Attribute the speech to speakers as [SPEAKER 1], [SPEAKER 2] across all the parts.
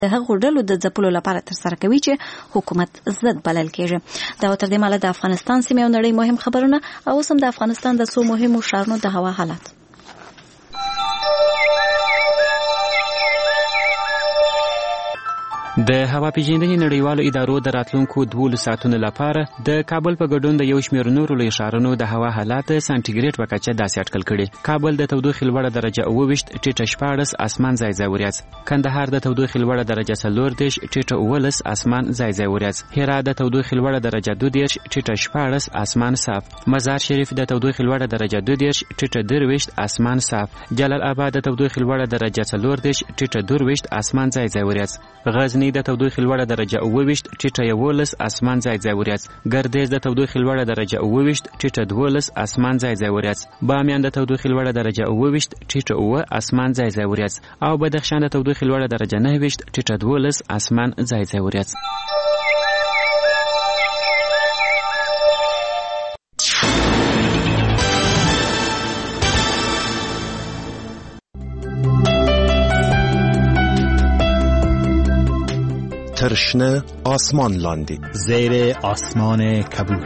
[SPEAKER 1] د هغو ډلو د ځپلو لپاره ترسره کوي چې حکومت ضد بلل کېږي. دا تر دې مهاله د افغانستان سیمې او نړۍ مهم خبرونه او اوس هم د افغانستان د څو مهمو ښارونو د هوا حالات.
[SPEAKER 2] د هوا پیژندنې نړیوالو ادارو د راتلونکو 12 ساعتونو لپاره د کابل په ګډون د یو شمېر نورو لوی ښارونو د هوا حالات سانتیګریډ په کچه داسې اټکل کړي. کابل د تودوخې لوړه درجه 29 ټیټه 14 اسمان ځای ځای وریځ. کندهار د تودوخې لوړه درجه 14 ټیټه 19 اسمان ځای ځای وریځ. هرات د تودوخې لوړه درجه 22 ټیټه 14 اسمان صاف. مزار شریف د تودوخې لوړه درجه 22 ټیټه 23 اسمان صاف. جلال آباد د تودوخې لوړه درجه 14 ټیټه 22 اسمان ځای ځای وریځ. غزنی د تودوخې لوړه درجه 29 ټیټه 11 اسمان ځای ځای وریځ. ګردیز د تودوخې لوړه درجه 29 ټیټه 12 اسمان ځای ځای وریځ. بامیان د تودوخې لوړه درجه 29 ټیټه 9 اسمان ځای ځای وریځ. او بدخشان د تودوخې لوړه درجه 29 ټیټه 12 اسمان ځای ځای وریځ.
[SPEAKER 3] ترشنه آسمان لاندی
[SPEAKER 4] زیر آسمان کبود.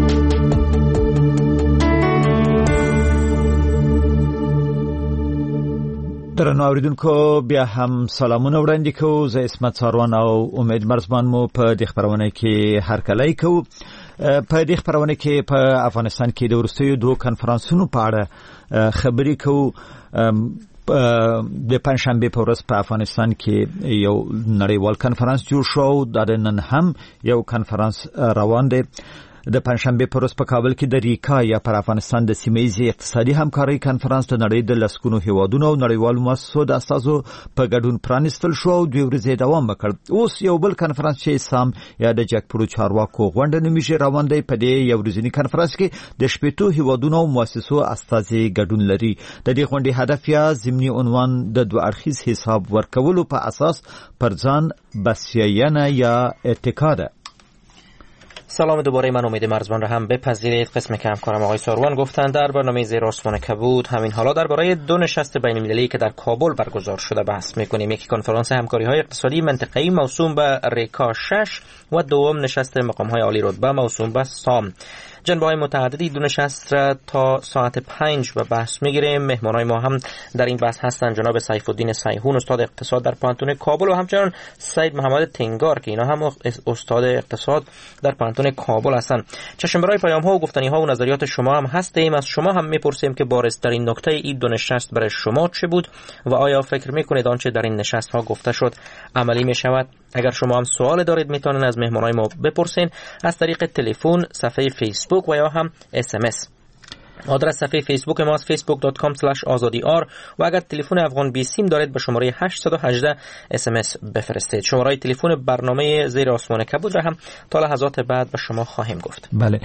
[SPEAKER 4] درنو اوریدونکو بیا هم سلامونه وړاندې کوو. زه اسمت ساروان او امید مرزمان مو په دې خبرونه کې هرکلی کوو. په دې خبرونه کې په افغانستان کې د وروستیو 2 کنفرانسونو په اړه خبرې کوو. د پنځشنبه په ورځ په افغانستان کې یو نړیوال کنفرانس جوړ شو. دا نن هم یو کنفرانس روان دی. د پنځشنبه په ورځ په کابل کې د ریکا یا پر افغانستان د سیمه‌ایزې اقتصادي همکارۍ کنفرانس د نړۍ د لسګونو هیوادونو او نړیوالو مؤسسو د استازو په ګډون پرانیستل شو او 2 ورځې دوام وکړ. اوس یو بل کنفرانس چې سام یا د جګپورو چارواکو غونډه نومیږي روان دی. په دې یو ورځني کنفرانس کې د 18 هیوادونو او مؤسسو استازي ګډون لري. د دې غونډې هدف یا ضمني عنوان د 2 اړخیز حساب ورکولو په اساس پر ځان بسیاینه یا اتکا ده.
[SPEAKER 5] سلام دوباره، من امید مرزبان را هم بپذیرید. قسم که همکارم آقای ساروان گفتند در برنامه زیر آسمان کبود همین حالا درباره 2 نشست بین المللی که در کابل برگزار شده بحث می‌کنیم. یکی کنفرانس همکاری‌های اقتصادی منطقه‌ای موسوم به ریکا 6 و دوم نشست مقام‌های عالی رتبه موسوم به سام. جنبه‌های متعددی 2 نشست را تا ساعت 5 به بحث می‌گیریم. مهمانای ما هم در این بحث هستند جناب سیف الدین سیحون استاد اقتصاد در پانتون کابل و همچنین سید محمد تنگار که اینا هم استاد اقتصاد در پانتون کابل هستند. چشم برای پیام‌ها و گفتنی‌ها و نظریات شما هم هستیم. از شما هم می‌پرسیم که بارزترین نکته این 2 نشست برای شما چه بود و آیا فکر می‌کنید آنچه در این نشست‌ها گفته شد عملی می‌شود؟ اگر شما هم سوال دارید میتونید از مهمانای ما بپرسین از طریق تلفن، صفحه فیسبوک و یا هم SMS. آدرس صفحه فیسبوک ما است facebook.com/azadiar و اگر تلفن افغان 20 دارید به شماره 818 SMS بفرستید. شماره تلفن برنامه زیر آسمان کبود را هم تا لحظات بعد به شما خواهیم گفت.
[SPEAKER 4] بله،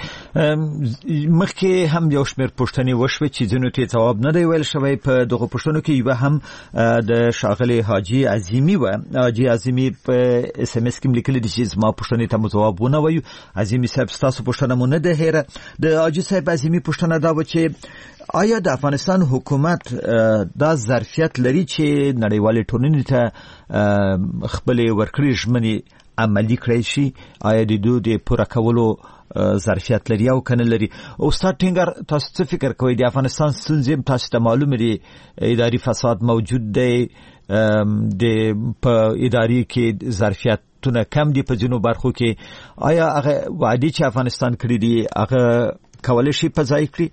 [SPEAKER 4] مخکې هم یو شمېر پوښتنې وشوې چې ځینو ته ځواب نه دی ویل شوی. په دغه پوښتنو کې یوه هم د ښاغلي حاجي عظیمي و. حاجي عظیمي په SMS کې لیکلي دي چې زما پوښتنې ته مو ځواب ونه وایو. عظیمي صاحب ستاسو پوښتنه مو نه ده هیره. د حاجي صاحب عظیمي پوښتنه دا و چې آیا د افغانستان حکومت دا ظرفیت لري چې نړیوالې ټولنې ته خپل ورکړې ژمنې عملي کړی شي؟ آیا د دوی د پوره کولو ظرفیت لري او کنه لري؟ استاد ټینګار، تاسو څه فکر کوئ؟ د افغانستان ستونزې تاسو ته معلومه دي، اداري فساد موجود دی، د په اداري کې ظرفیتونه کم دي په ځینو برخو کې. آیا هغه وعدې چې افغانستان کړی دي هغه کولی شي په ځای کړي؟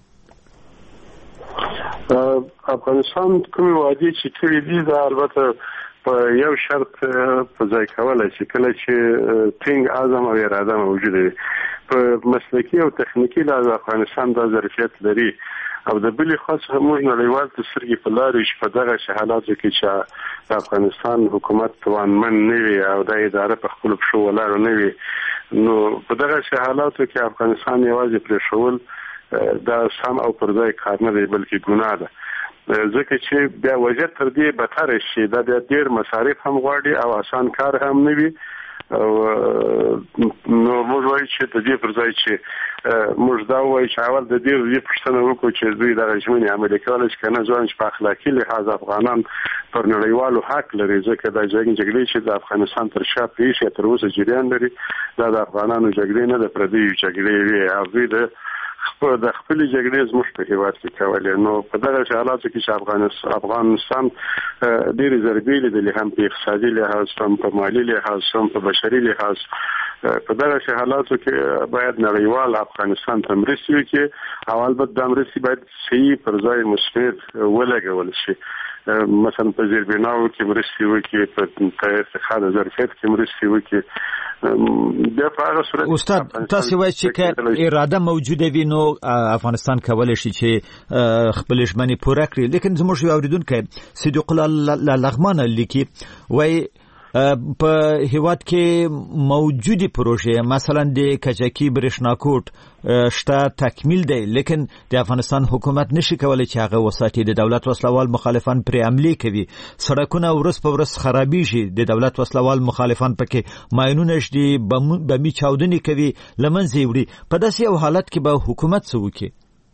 [SPEAKER 6] افغانستان کومې وعدې چې کړې دي دا البته په یو شرط په ځای کولی شي، کله چې ټینګ عزم او اراده موجوده وي. په مسلکي او تخنیکي لحاظ افغانستان دا ظرفیت لري او د بلې خوا څخه موږ نړیوال ته سترګې په لارو چې په دغه حالاتو کې چې د افغانستان حکومت توانمن نه وي او د اداره په خپلو پښو ولاړه نه وي، نو په دغه حالاتو کې افغانستان یوازې پرېښول دا سم او پر ځای کار نه دی بلکې ګناه ده. ځکه چې بیا وضعیت تر دې بدتر شي، دا بیا ډېر مصارف هم غواړي او آسان کار هم نه وي. نو موږ وایو چې د دې پر ځای چې موږ دا وایو چې اول د دې پوښتنه وکړو چې دوی دغه ژمنې عملي کولای شي که نه، ځوان چې په اخلاقي لحاظ افغانان پر نړیوالو حق لري ځکه د جګړې چې د افغانستان تر شا پیښه تر اوسه جریان لري دا د افغانانو جګړې نه د پردیو جګړې وي او د خپل جګړې زموږ په هیواد کې کولې نو په دغه حالاتو کې چې افغانستان ډېر ضربې لیدلې هم په اقتصادي لحاظ هم په مالي لحاظ هم په بشري لحاظ په دغه حالاتو کې باید نړیوال افغانستان ته مرستې وکړي او البته د مرستې باید صحیح پر ځای مثمر ولګول شي مثلا په زیربناو کې مرستې وکړي په اتخاذ ظرفیت کې مرستې وکړي
[SPEAKER 4] استاد تاسو وایئ چې اراده موجوده وي نو افغانستان کولای شي چې خپل ژمنې پوره کړي لیکن زموږ یو اوریدونکو صدیق الله لغمان لیکي وایي په هیواد کې موجودی پروژه مثلا د کجکی برښناکوټ شته تکمیل دی لیکن د افغانستان حکومت نشي کولای چې هغه وساتي د دولت وسلوال مخالفان پر عملی کوي سړکونه ورس په ورس خرابېږي د دولت وسلوال مخالفان پکې ماينونه شدي بمی چاودنی کوي لمنځي وړي په داسې یو حالت کې به حکومت څه وکړي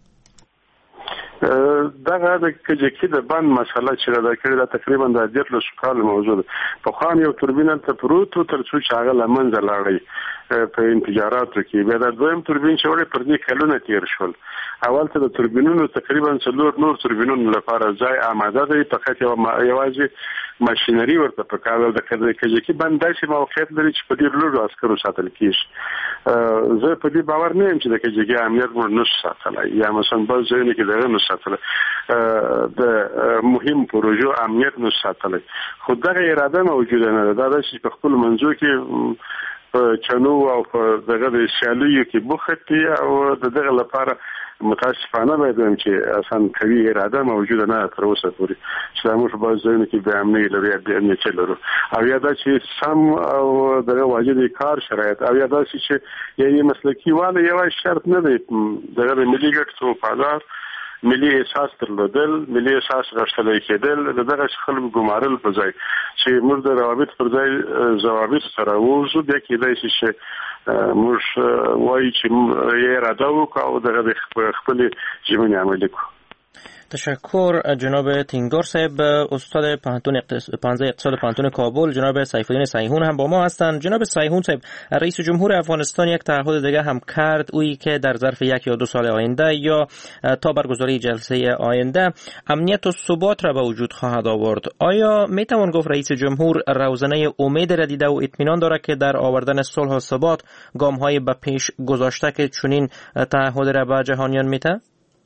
[SPEAKER 6] دغه د کجکی د بند مسله چې دا کړی دا تقریبا د 10 کال موجود په خام یو توربین ته پروتو تر څو چې هغه لمنځه لاړی په انتجاراتو کې بیا د دویم توربین چې وړي پر دې کلونه تیر شول اول ته د توربینونو تقریبا نور توربینونو لپاره ځای آماده دی فقط یوازې ماشينري ورته پکاره د کجکی بند داسې موقعیت لري چې په دې لورو عسکرو ساتل کیږي زه په دې باور نه یم چې د کجکی امنیت مو نو ساتلای یا مثلا په ځینې کې دغه نو ساتلای د مهم پروژو امنیت نو ساتلای خو دغه اراده موجوده نه ده دا چې په خپل منځو کې چنو او دغه د سیالیو کې بوختي او دغه لپاره متاسفانه باید چې اصلا قوي اراده موجوده نه تر اوسه پورې چې موږ په ځینو کې به امنیت لري به امنیت لرو او یا دا چې سم او دغه واجب کار شرایط او یا دا چې یعنی مسلکی واله یو شرط نه دی دغه ملي ګټو په اړه ملي احساس درلودل ملي احساس غښتلای کېدل دغه خلک ګمارل په ځای چې موږ د روابط پر ځای ضوابط سره وځو بیا کېدای شي چې موږ وایي چې یې اراده وکړو دغه خپل ژمنې عملي کړو
[SPEAKER 5] تشکر جناب تینگدار صاحب استاد پانزه اقتصاد پانتون کابل جناب سیفالدین سیحون هم با ما هستند جناب سیحون صاحب رئیس جمهور افغانستان یک تعهد دیگه هم کرد اویی که در ظرف 1 یا 2 سال آینده یا تا برگزاری جلسه آینده امنیت و ثبات را به وجود خواهد آورد آیا میتوان گفت رئیس جمهور روزنه امید را دیده و اطمینان دارد که در آوردن صلح و ثبات گام‌های به پیش گذاشته که چنین تعهد را به جهانیان میده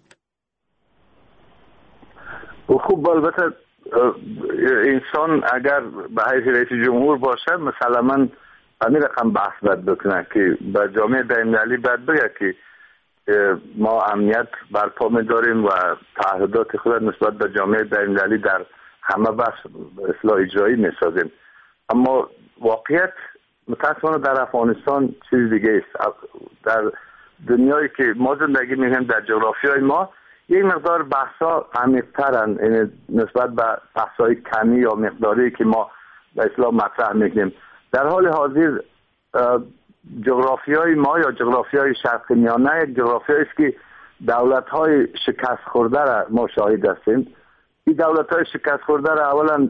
[SPEAKER 7] خوب البته انسان اگر به حیث رئیس جمهور باشه مسلما همین رقم بحث باید بکنه که به جامعه بین‌المللی باید بگه که ما امنیت برپا می‌داریم و تعهدات خود نسبت به جامعه بین‌المللی در همه بحث اصلاح اجرایی می‌سازیم اما واقعیت متأسفانه در افغانستان چیز دیگه است در دنیایی که ما زندگی می‌کنیم در جغرافیای ما یک مقدار بحثا عمیق‌ترن نسبت به بحث‌های کمی یا مقداری که ما به اصطلاح مطرح می‌کنیم در حال حاضر جغرافیای ما یا جغرافیای شرق میانه یک جغرافیایی است که دولت‌های شکست خورده را ما شاهد هستیم این دولت‌های شکست خورده را اولا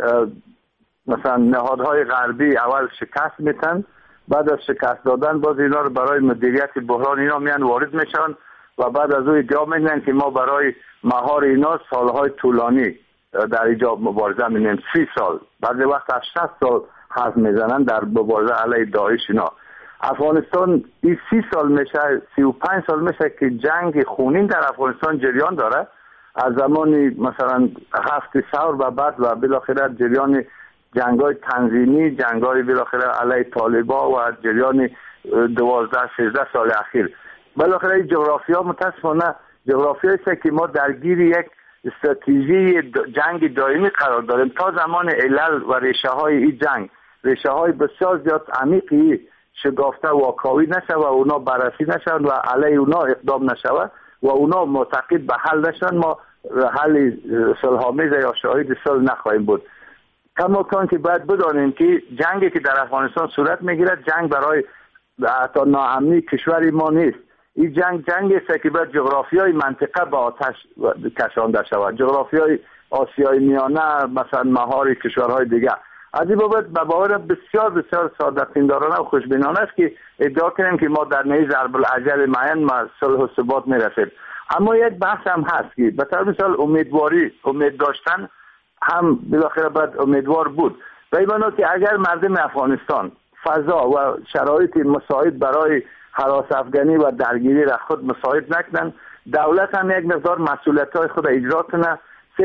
[SPEAKER 7] مثلا نهادهای غربی اول شکست میتن بعد از شکست دادن باز اینا رو برای مدیریت بحران اینا میان وارد میشن و بعد از اون ادعا میکنن که ما برای مهار اینا سالهای طولانی در اینجا مبارزه میکنیم 30 سال بعد وقت از 60 سال حرف میزنن در مبارزه علیه داعش اینا افغانستان این 30 سال میشه 35 سال میشه که جنگ خونین در افغانستان جریان داره از زمانی مثلا 7 ثور و بعد و بالاخره جریان جنگای تنظیمی جنگای بالاخره علیه طالبان و جریان 12-13 سال اخیر بالاخره جغرافیا متاسفانه جغرافیایی است که ما درگیر یک استراتژی جنگ دائمی قرار داریم تا زمان علل و ریشه های این جنگ ریشه های بسیار زیاد عمیقی شگافته واکاوی نشه و اونا بررسی نشن و علیه اونا اقدام نشه و اونا معتقد به حل نشن ما حل صلح‌آمیز یا شاهد صلح نخواهیم بود کما کن که باید بدانیم که جنگی که در افغانستان صورت میگیرد جنگ برای حتی ناامنی کشور ما نیست این جنگی است که باید جغرافیای منطقه به آتش کشانده شود جغرافیای آسیای میانه، مثلا مهار کشورهای دیگه. از این بابت به باور بسیار بسیار صادق‌بینانه و خوشبینانه است که ادعا کنیم که ما در نهی ضرب الاجل معین ما صلح و ثبات میرسیم. اما یک بحث هم هست که به طور مثال امید داشتن هم بالاخره باید امیدوار بود. و این معنی که اگر مردم افغانستان فضا و شرایط مساعد برای هراس افغانی و درگیری را خود مساعد نکنن، دولت هم یک مقدار مسئولیت‌های خود اجرا کنه.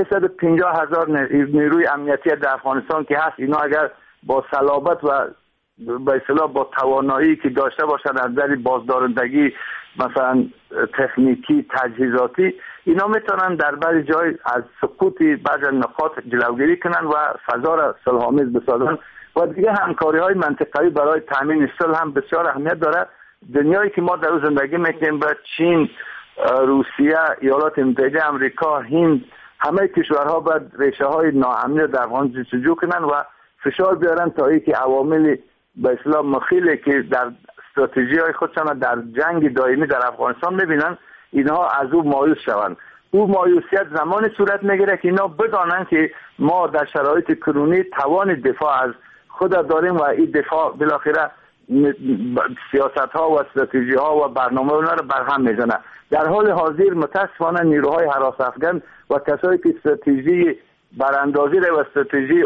[SPEAKER 7] 350,000 نیروی امنیتی در افغانستان که هست، اینا اگر با صلابت و به اصطلاح با توانایی که داشته باشن از نظر بازدارندگی، مثلا تکنیکی، تجهیزاتی، اینا میتونن در بعضی جای از سقوط بعضی نقاط جلوگیری کنن و فضا را صلح‌آمیز بسازن. و دیگه همکاری‌های منطقه‌ای برای تامین صلح هم بسیار اهمیت داره. دنیایی که ما در اون زندگی میکنیم، با چین، روسیه، ایالات متحده آمریکا، هند، همه کشورها باید ریشه‌های ناامنی در افغانستان جستجو کنن و فشار بیارن تا اینکه عوامل به اصطلاح مخیلی که در استراتژی‌های خودشان در جنگ دائمی در افغانستان می‌بینن، اینها از او مایوس شوند. او مایوسیت زمان صورت میگیره که اینا بدانن که ما در شرایط کنونی توان دفاع از خود داریم و این دفاع بالاخره سیاست‌ها و استراتژی‌ها و برنامه اونا رو برهم میزنه. در حال حاضر متاسفانه نیروهای هراس افغان و کسایی که استراتژی براندازی و استراتژی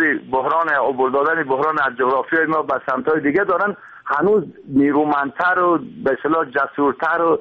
[SPEAKER 7] عبور دادن بحران از جغرافیای ما به سمت‌های دیگه دارن، هنوز نیرومندتر و به اصطلاح جسورتر و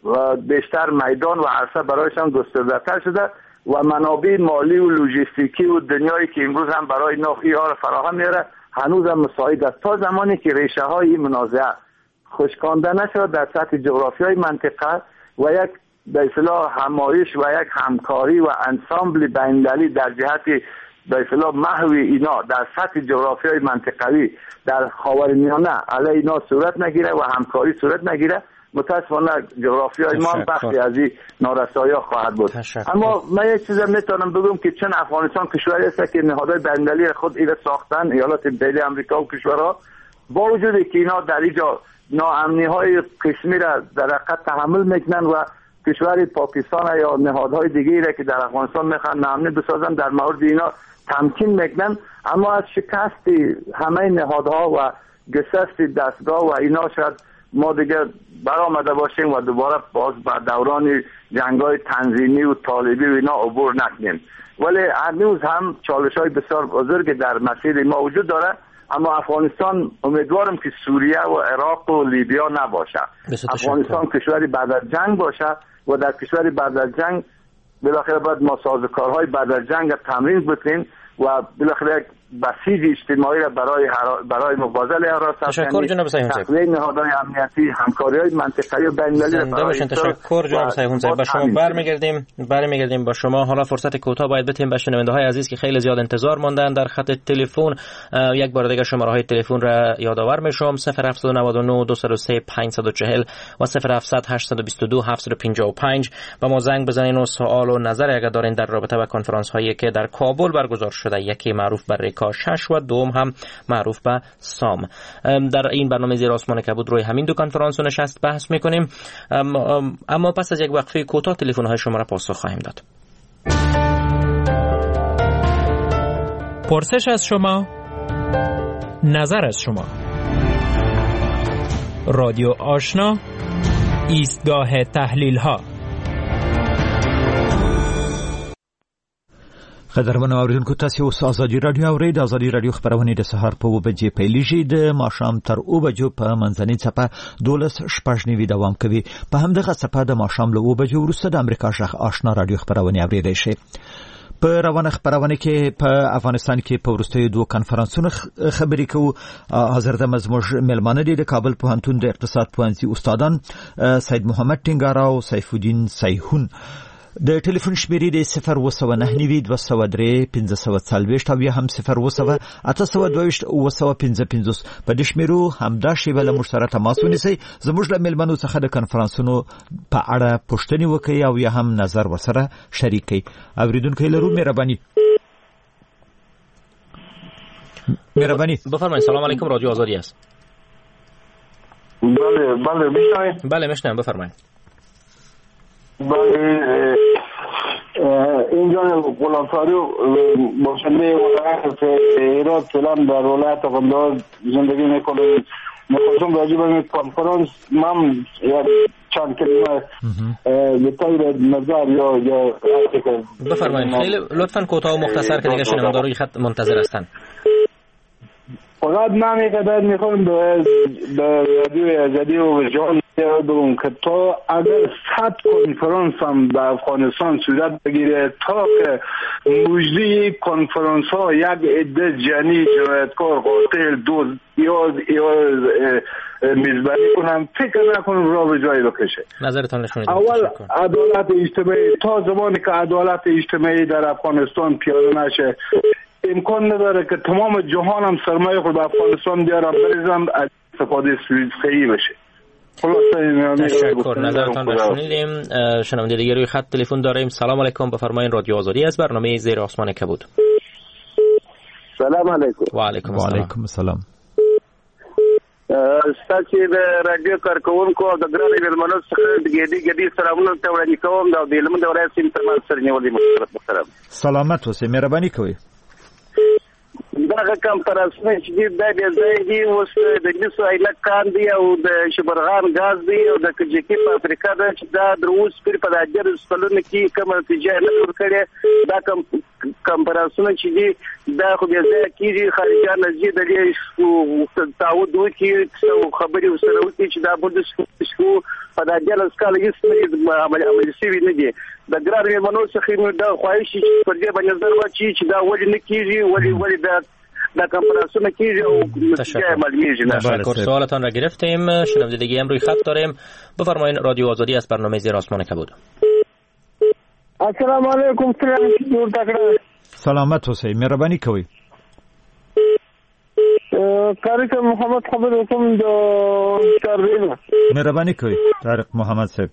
[SPEAKER 7] بیشتر میدان و عرصه برایشان گسترده‌تر شده و منابع مالی و لوجستیکی و دنیایی که امروز هم برای نوعی ها فراهم میاره هنوز هم مساعد است. تا زمانی که ریشه های منازعه خشکانده نشد در سطح جغرافیای منطقه و یک به اصطلاح همایش و یک همکاری و انسامبل بین‌المللی در جهت به اصطلاح محو اینا در سطح جغرافیای منطقوی در خاورمیانه علیه اینا صورت نگیره و همکاری صورت نگیره، متاسفانه جغرافیای ما بخشی از این نارسایی‌ها خواهد بود. اما من یک چیز میتونم بگم که چون افغانستان کشوری است که نهادهای بین‌المللی خود اینا ساختن، ایالات متحده آمریکا و کشورها، با وجود که اینا در اینجا ناامنی‌های قسمی را در حقیقت تحمل میکنن و کشور پاکستان یا نهادهای دیگه‌ای را که در افغانستان میخوان ناامنی بسازن در مورد اینا تمکین میکنن، اما از شکست همه نهادها و گسست دستگاه و اینا شاید ما دیگه برآمده باشیم و دوباره باز به دوران جنگ‌های تنظیمی و طالبی و اینا عبور نکنیم. ولی هنوز هم چالش‌های بسیار بزرگ در مسیر ما وجود داره، اما افغانستان امیدوارم که سوریه و عراق و لیبیا نباشه. افغانستان کشوری بعد از جنگ باشه و در کشوری بعد از جنگ بالاخره باید ما سازوکارهای بعد از جنگ تمرین بکنیم و بالاخره بسیج اجتماعی را برای مبارزه علیه هراس افغانی، تقویت نهادهای امنیتی، همکاری‌های منطقه‌ای و بین‌المللی.
[SPEAKER 5] تشکر جناب سیحونزاده. به شما برمیگردیم با شما. حالا فرصت کوتاه باید بدیم به شنونده‌های عزیز که خیلی زیاد انتظار ماندن در خط تلفن. یک بار دیگه شماره‌های تلفن را یادآور می‌شم: 0799 203 540 و 0700 822 755. با ما زنگ بزنین و سوال و نظر اگر دارین در رابطه با کنفرانس‌هایی که در کابل برگزار شده، یکی معروف به ریکا 6 و دوم هم معروف به سام. در این برنامه زیر آسمان کبود روی همین دو کنفرانس و نشست بحث میکنیم، اما پس از یک وقفه کوتاه تلفن های شما را پاسخ خواهیم داد.
[SPEAKER 8] پرسش از شما، نظر از شما. رادیو آشنا، ایستگاه تحلیل ها.
[SPEAKER 4] قدرمن اوریدونکو، تاسو اوس ازادي رادیو اورئ. د ازادي رادیو خبرونه د سهار په 2 بجې پیلېږي، د ماښام تر 2 بجو په منځنۍ څپه 12:15 دوام کوي. په همدغه څپه د ماښام له 2 بجو وروسته د امریکا غږ آشنا رادیو خبرونه اوریدئ شي. په روانه خبرونه کې په افغانستان کې په وروستیو دوه کنفرانسونو خبرې کوو. حاضر د مزموج ملمانه دي د کابل پوهنتون د اقتصاد پوهنځي استادان سید محمد ټینګارا او سیف الدین سیحون. د ټلیفون شمیرې د 029 203 540 او یا هم 0 822 955. په دې شمیرو همدا شیبه له موږ سره تماس ونیسئ، زموږ له ملمنو څخه د کنفرانسونو په اړه پوښتنې وکړئ او یا هم نظر ورسره شریک کړئ. اوریدونکو لرو مهرباني
[SPEAKER 5] بفرمایید. سلام علیکم، رادیو آزادی است.
[SPEAKER 6] بله میشنوید؟
[SPEAKER 5] بله میشنوم، بفرمایید.
[SPEAKER 6] بله اینجا غلامفاروق باشنده ولایت هرات فعلا در ولایت قندهار زندگی میکنه. میخواستم راجع به کنفرانس من چند کلمه به طور نظر یا
[SPEAKER 5] بفرمایید. خیلی لطفاً کوتاه و مختصر که دیگه شنوندگان خط منتظر هستن.
[SPEAKER 6] فقط من اینقدر میخوام به رادیو آزادی و جان بگم که تا اگر 100 کنفرانس هم در افغانستان صورت بگیره تا که مجری کنفرانس ها یک عده جنی جنایتکار قاتل دوز یا میزبانی کنم فکر نکنم راه به جایی بکشه.
[SPEAKER 5] نظرتان نشون بدید.
[SPEAKER 6] اول عدالت اجتماعی، تا زمانی که عدالت اجتماعی در افغانستان پیاده نشه امکان نداره که تمام جهان هم سرمایه خود افغانستان بیارم بریزم از استفاده صحیح بشه.
[SPEAKER 5] تشکر. نظرتان را شنیدیم. شنونده دیگه روی خط تلفن داریم. سلام علیکم، بفرمایید. رادیو آزادی از برنامه زیر آسمان کبود.
[SPEAKER 7] سلام علیکم.
[SPEAKER 5] و علیکم
[SPEAKER 4] السلام.
[SPEAKER 7] ستاسو د رادیو کارکونکو د ګرانې مېلمنو څخه د ګډي سلامونه ته وړاندې کوم. د علم د ولایت سیم تر سره نیولې محترم.
[SPEAKER 4] سلامت اوسئ، مهرباني کوئ.
[SPEAKER 7] دغه کنفرانسونه چې د ځای اوس د لیسو ایله کان دی او د شبرغان غاز دی او د کجکی په افریقا د چې دا دروس پر په داجر سپلونه کې کوم نتیجه نه ورکړي. دا کنفرانسونه چې دی دا خو د ځای کې خارجه نزدې د دې تعهد وکړي او خبري وسره وکړي چې دا بده شو په داجر اسکاله یې عملي شوی نه دی. د ګرانې منو څخه د خواهش چې پر دې باندې نظر واچي چې دا ولې نه کیږي ولی دا کنفرانسونه کیږي او نتیجه معلومیږي.
[SPEAKER 5] تشکر. سوالتان را گرفتیم. شنونده دیگه هم روی خط داریم. بفرمایید. رادیو آزادی از برنامه زیر آسمان کبود.
[SPEAKER 6] السلام علیکم.
[SPEAKER 4] سلامت اوسئ، مهرباني کوئ.
[SPEAKER 6] طارق محمد خبر کوم د تربیه.
[SPEAKER 4] مهرباني کوئ طارق محمد صاحب.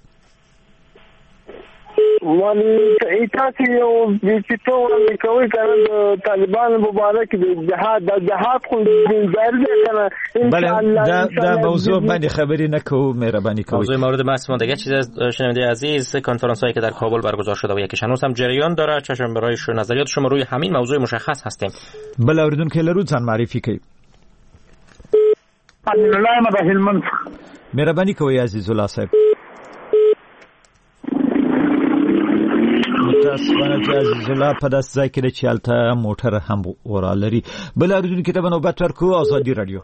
[SPEAKER 6] ولی ایتاسی یو بیچتو ولی کوي کنه د طالبان مبارک د جهاد خو جاری ده کنه.
[SPEAKER 4] بله دا موضوع باندې خبری نکوم. مهرباني کوئ.
[SPEAKER 5] موضوع مورد بحث مونده چیز از شنونده عزیز، کنفرانس هایی که در کابل برگزار شده و یکیش هنوز هم جریان داره. چشم برای نظریات شما روی همین موضوع مشخص هستیم.
[SPEAKER 4] بله اوریدونکو لرو ځان معرفي کوي.
[SPEAKER 6] الله ما د هلمند.
[SPEAKER 4] مهرباني کوئ عزیز الله صاحب. متاسفانه چې عزیز الله په داسې ځای کې چې هلته موټر هم ورالري. بل اوریدونکو ته به نوبت ورکوو. آزادي رادیو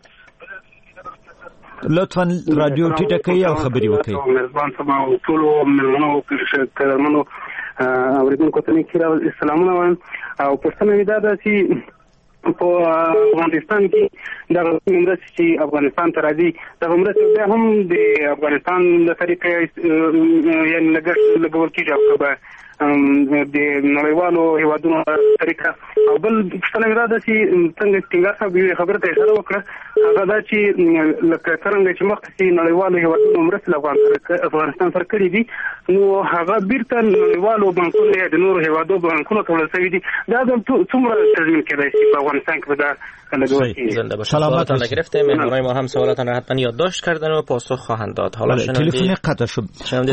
[SPEAKER 4] لطفا رادیو ټیټه کړئ او خبرې وکړئ.
[SPEAKER 6] مهربان سما او ټول مېلمنو کلمنو اوریدونکو ته کې سلامونه وایم او پښتنه مې دا چې په افغانستان کې د مرستې چې افغانستان ته راځي د مرستې بیا هم د افغانستان د طریقې یعنی لګول کېږي او د نړیوالو هیوادونو طریقه. او بل پښتنه مې دا چې څنګه ټینګار صاحب خبره ته اشاره وکړه هغه دا چې لکه څنګه چې مخکې نړیوالو هیوادونو مرستې افغانستان سره کړې دي نو هغه بیرته نړیوالو بانکونو یا د نورو هیوادو بانکونو ته ورسوي دي. دا څومره تضمین کېدای شي په افغانستان کې به دا لګول کېږي؟
[SPEAKER 5] سلامتان را گرفتیم. مهمانای ما هم سوالاتان را حتما یادداشت کردن و پاسخ خواهند داد. حالا
[SPEAKER 4] تلفن قطع شد.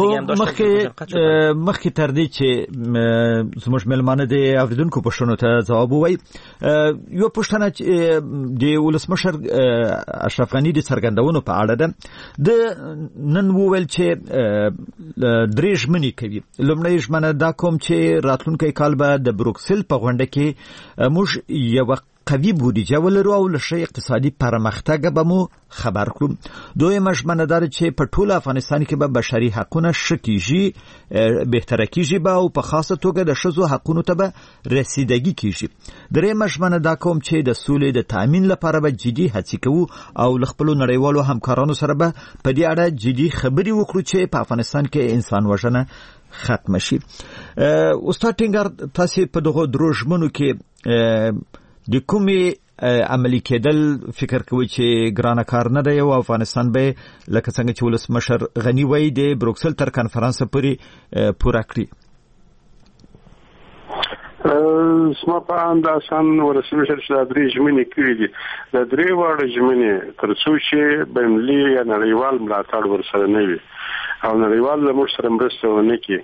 [SPEAKER 4] مخکې تر دې چې زموږ مېلمانه د اوریدونکو پوښتنو ته ځواب ووایي، یو پوښتنه د ولسمشر اشرف غني د څرګندونو په اړه ده. د نن وویل چې درې ژمنې کوي. لومړی ژمنه دا کوم چې راتلونکی کال به د بروکسل په غونډه کې موږ یو قوي بودیجه ولرو او لشه اقتصادي پرمختګ به مو خبر کړو. دویمه ژمنه ده چې په ټول افغانستان کې به بشري حقونه شکیږي، بهتره کیږي به او په خاصه توګه د ښځو حقونو ته به رسیدګي کیږي. دریمه ژمنه دا کوم چې د سولې د تامین لپاره به جدي هڅې کوو او له خپلو نړیوالو همکارانو سره به په دې اړه جدي خبرې وکړو چې په افغانستان کې انسان وژنه ختم شي. استاد ټینګار، تاسو په دغه درو ژمنو کې د کومې عملی کېدل فکر کوي چې ګرانه کار نه دی او افغانستان به لکه څنګه چې ولسمشر غني وایي د بروکسل تر کنفرانس پورې پوره کړي؟
[SPEAKER 6] سما په انداسان ولسمشر چې د درې ژمنې کړې دي، د درې واړه ژمنې تر څو چې بینالمللي یا نړیوال ملاتړ ورسره نه وي او نړیوال له موږ سره مرسته ونه کړي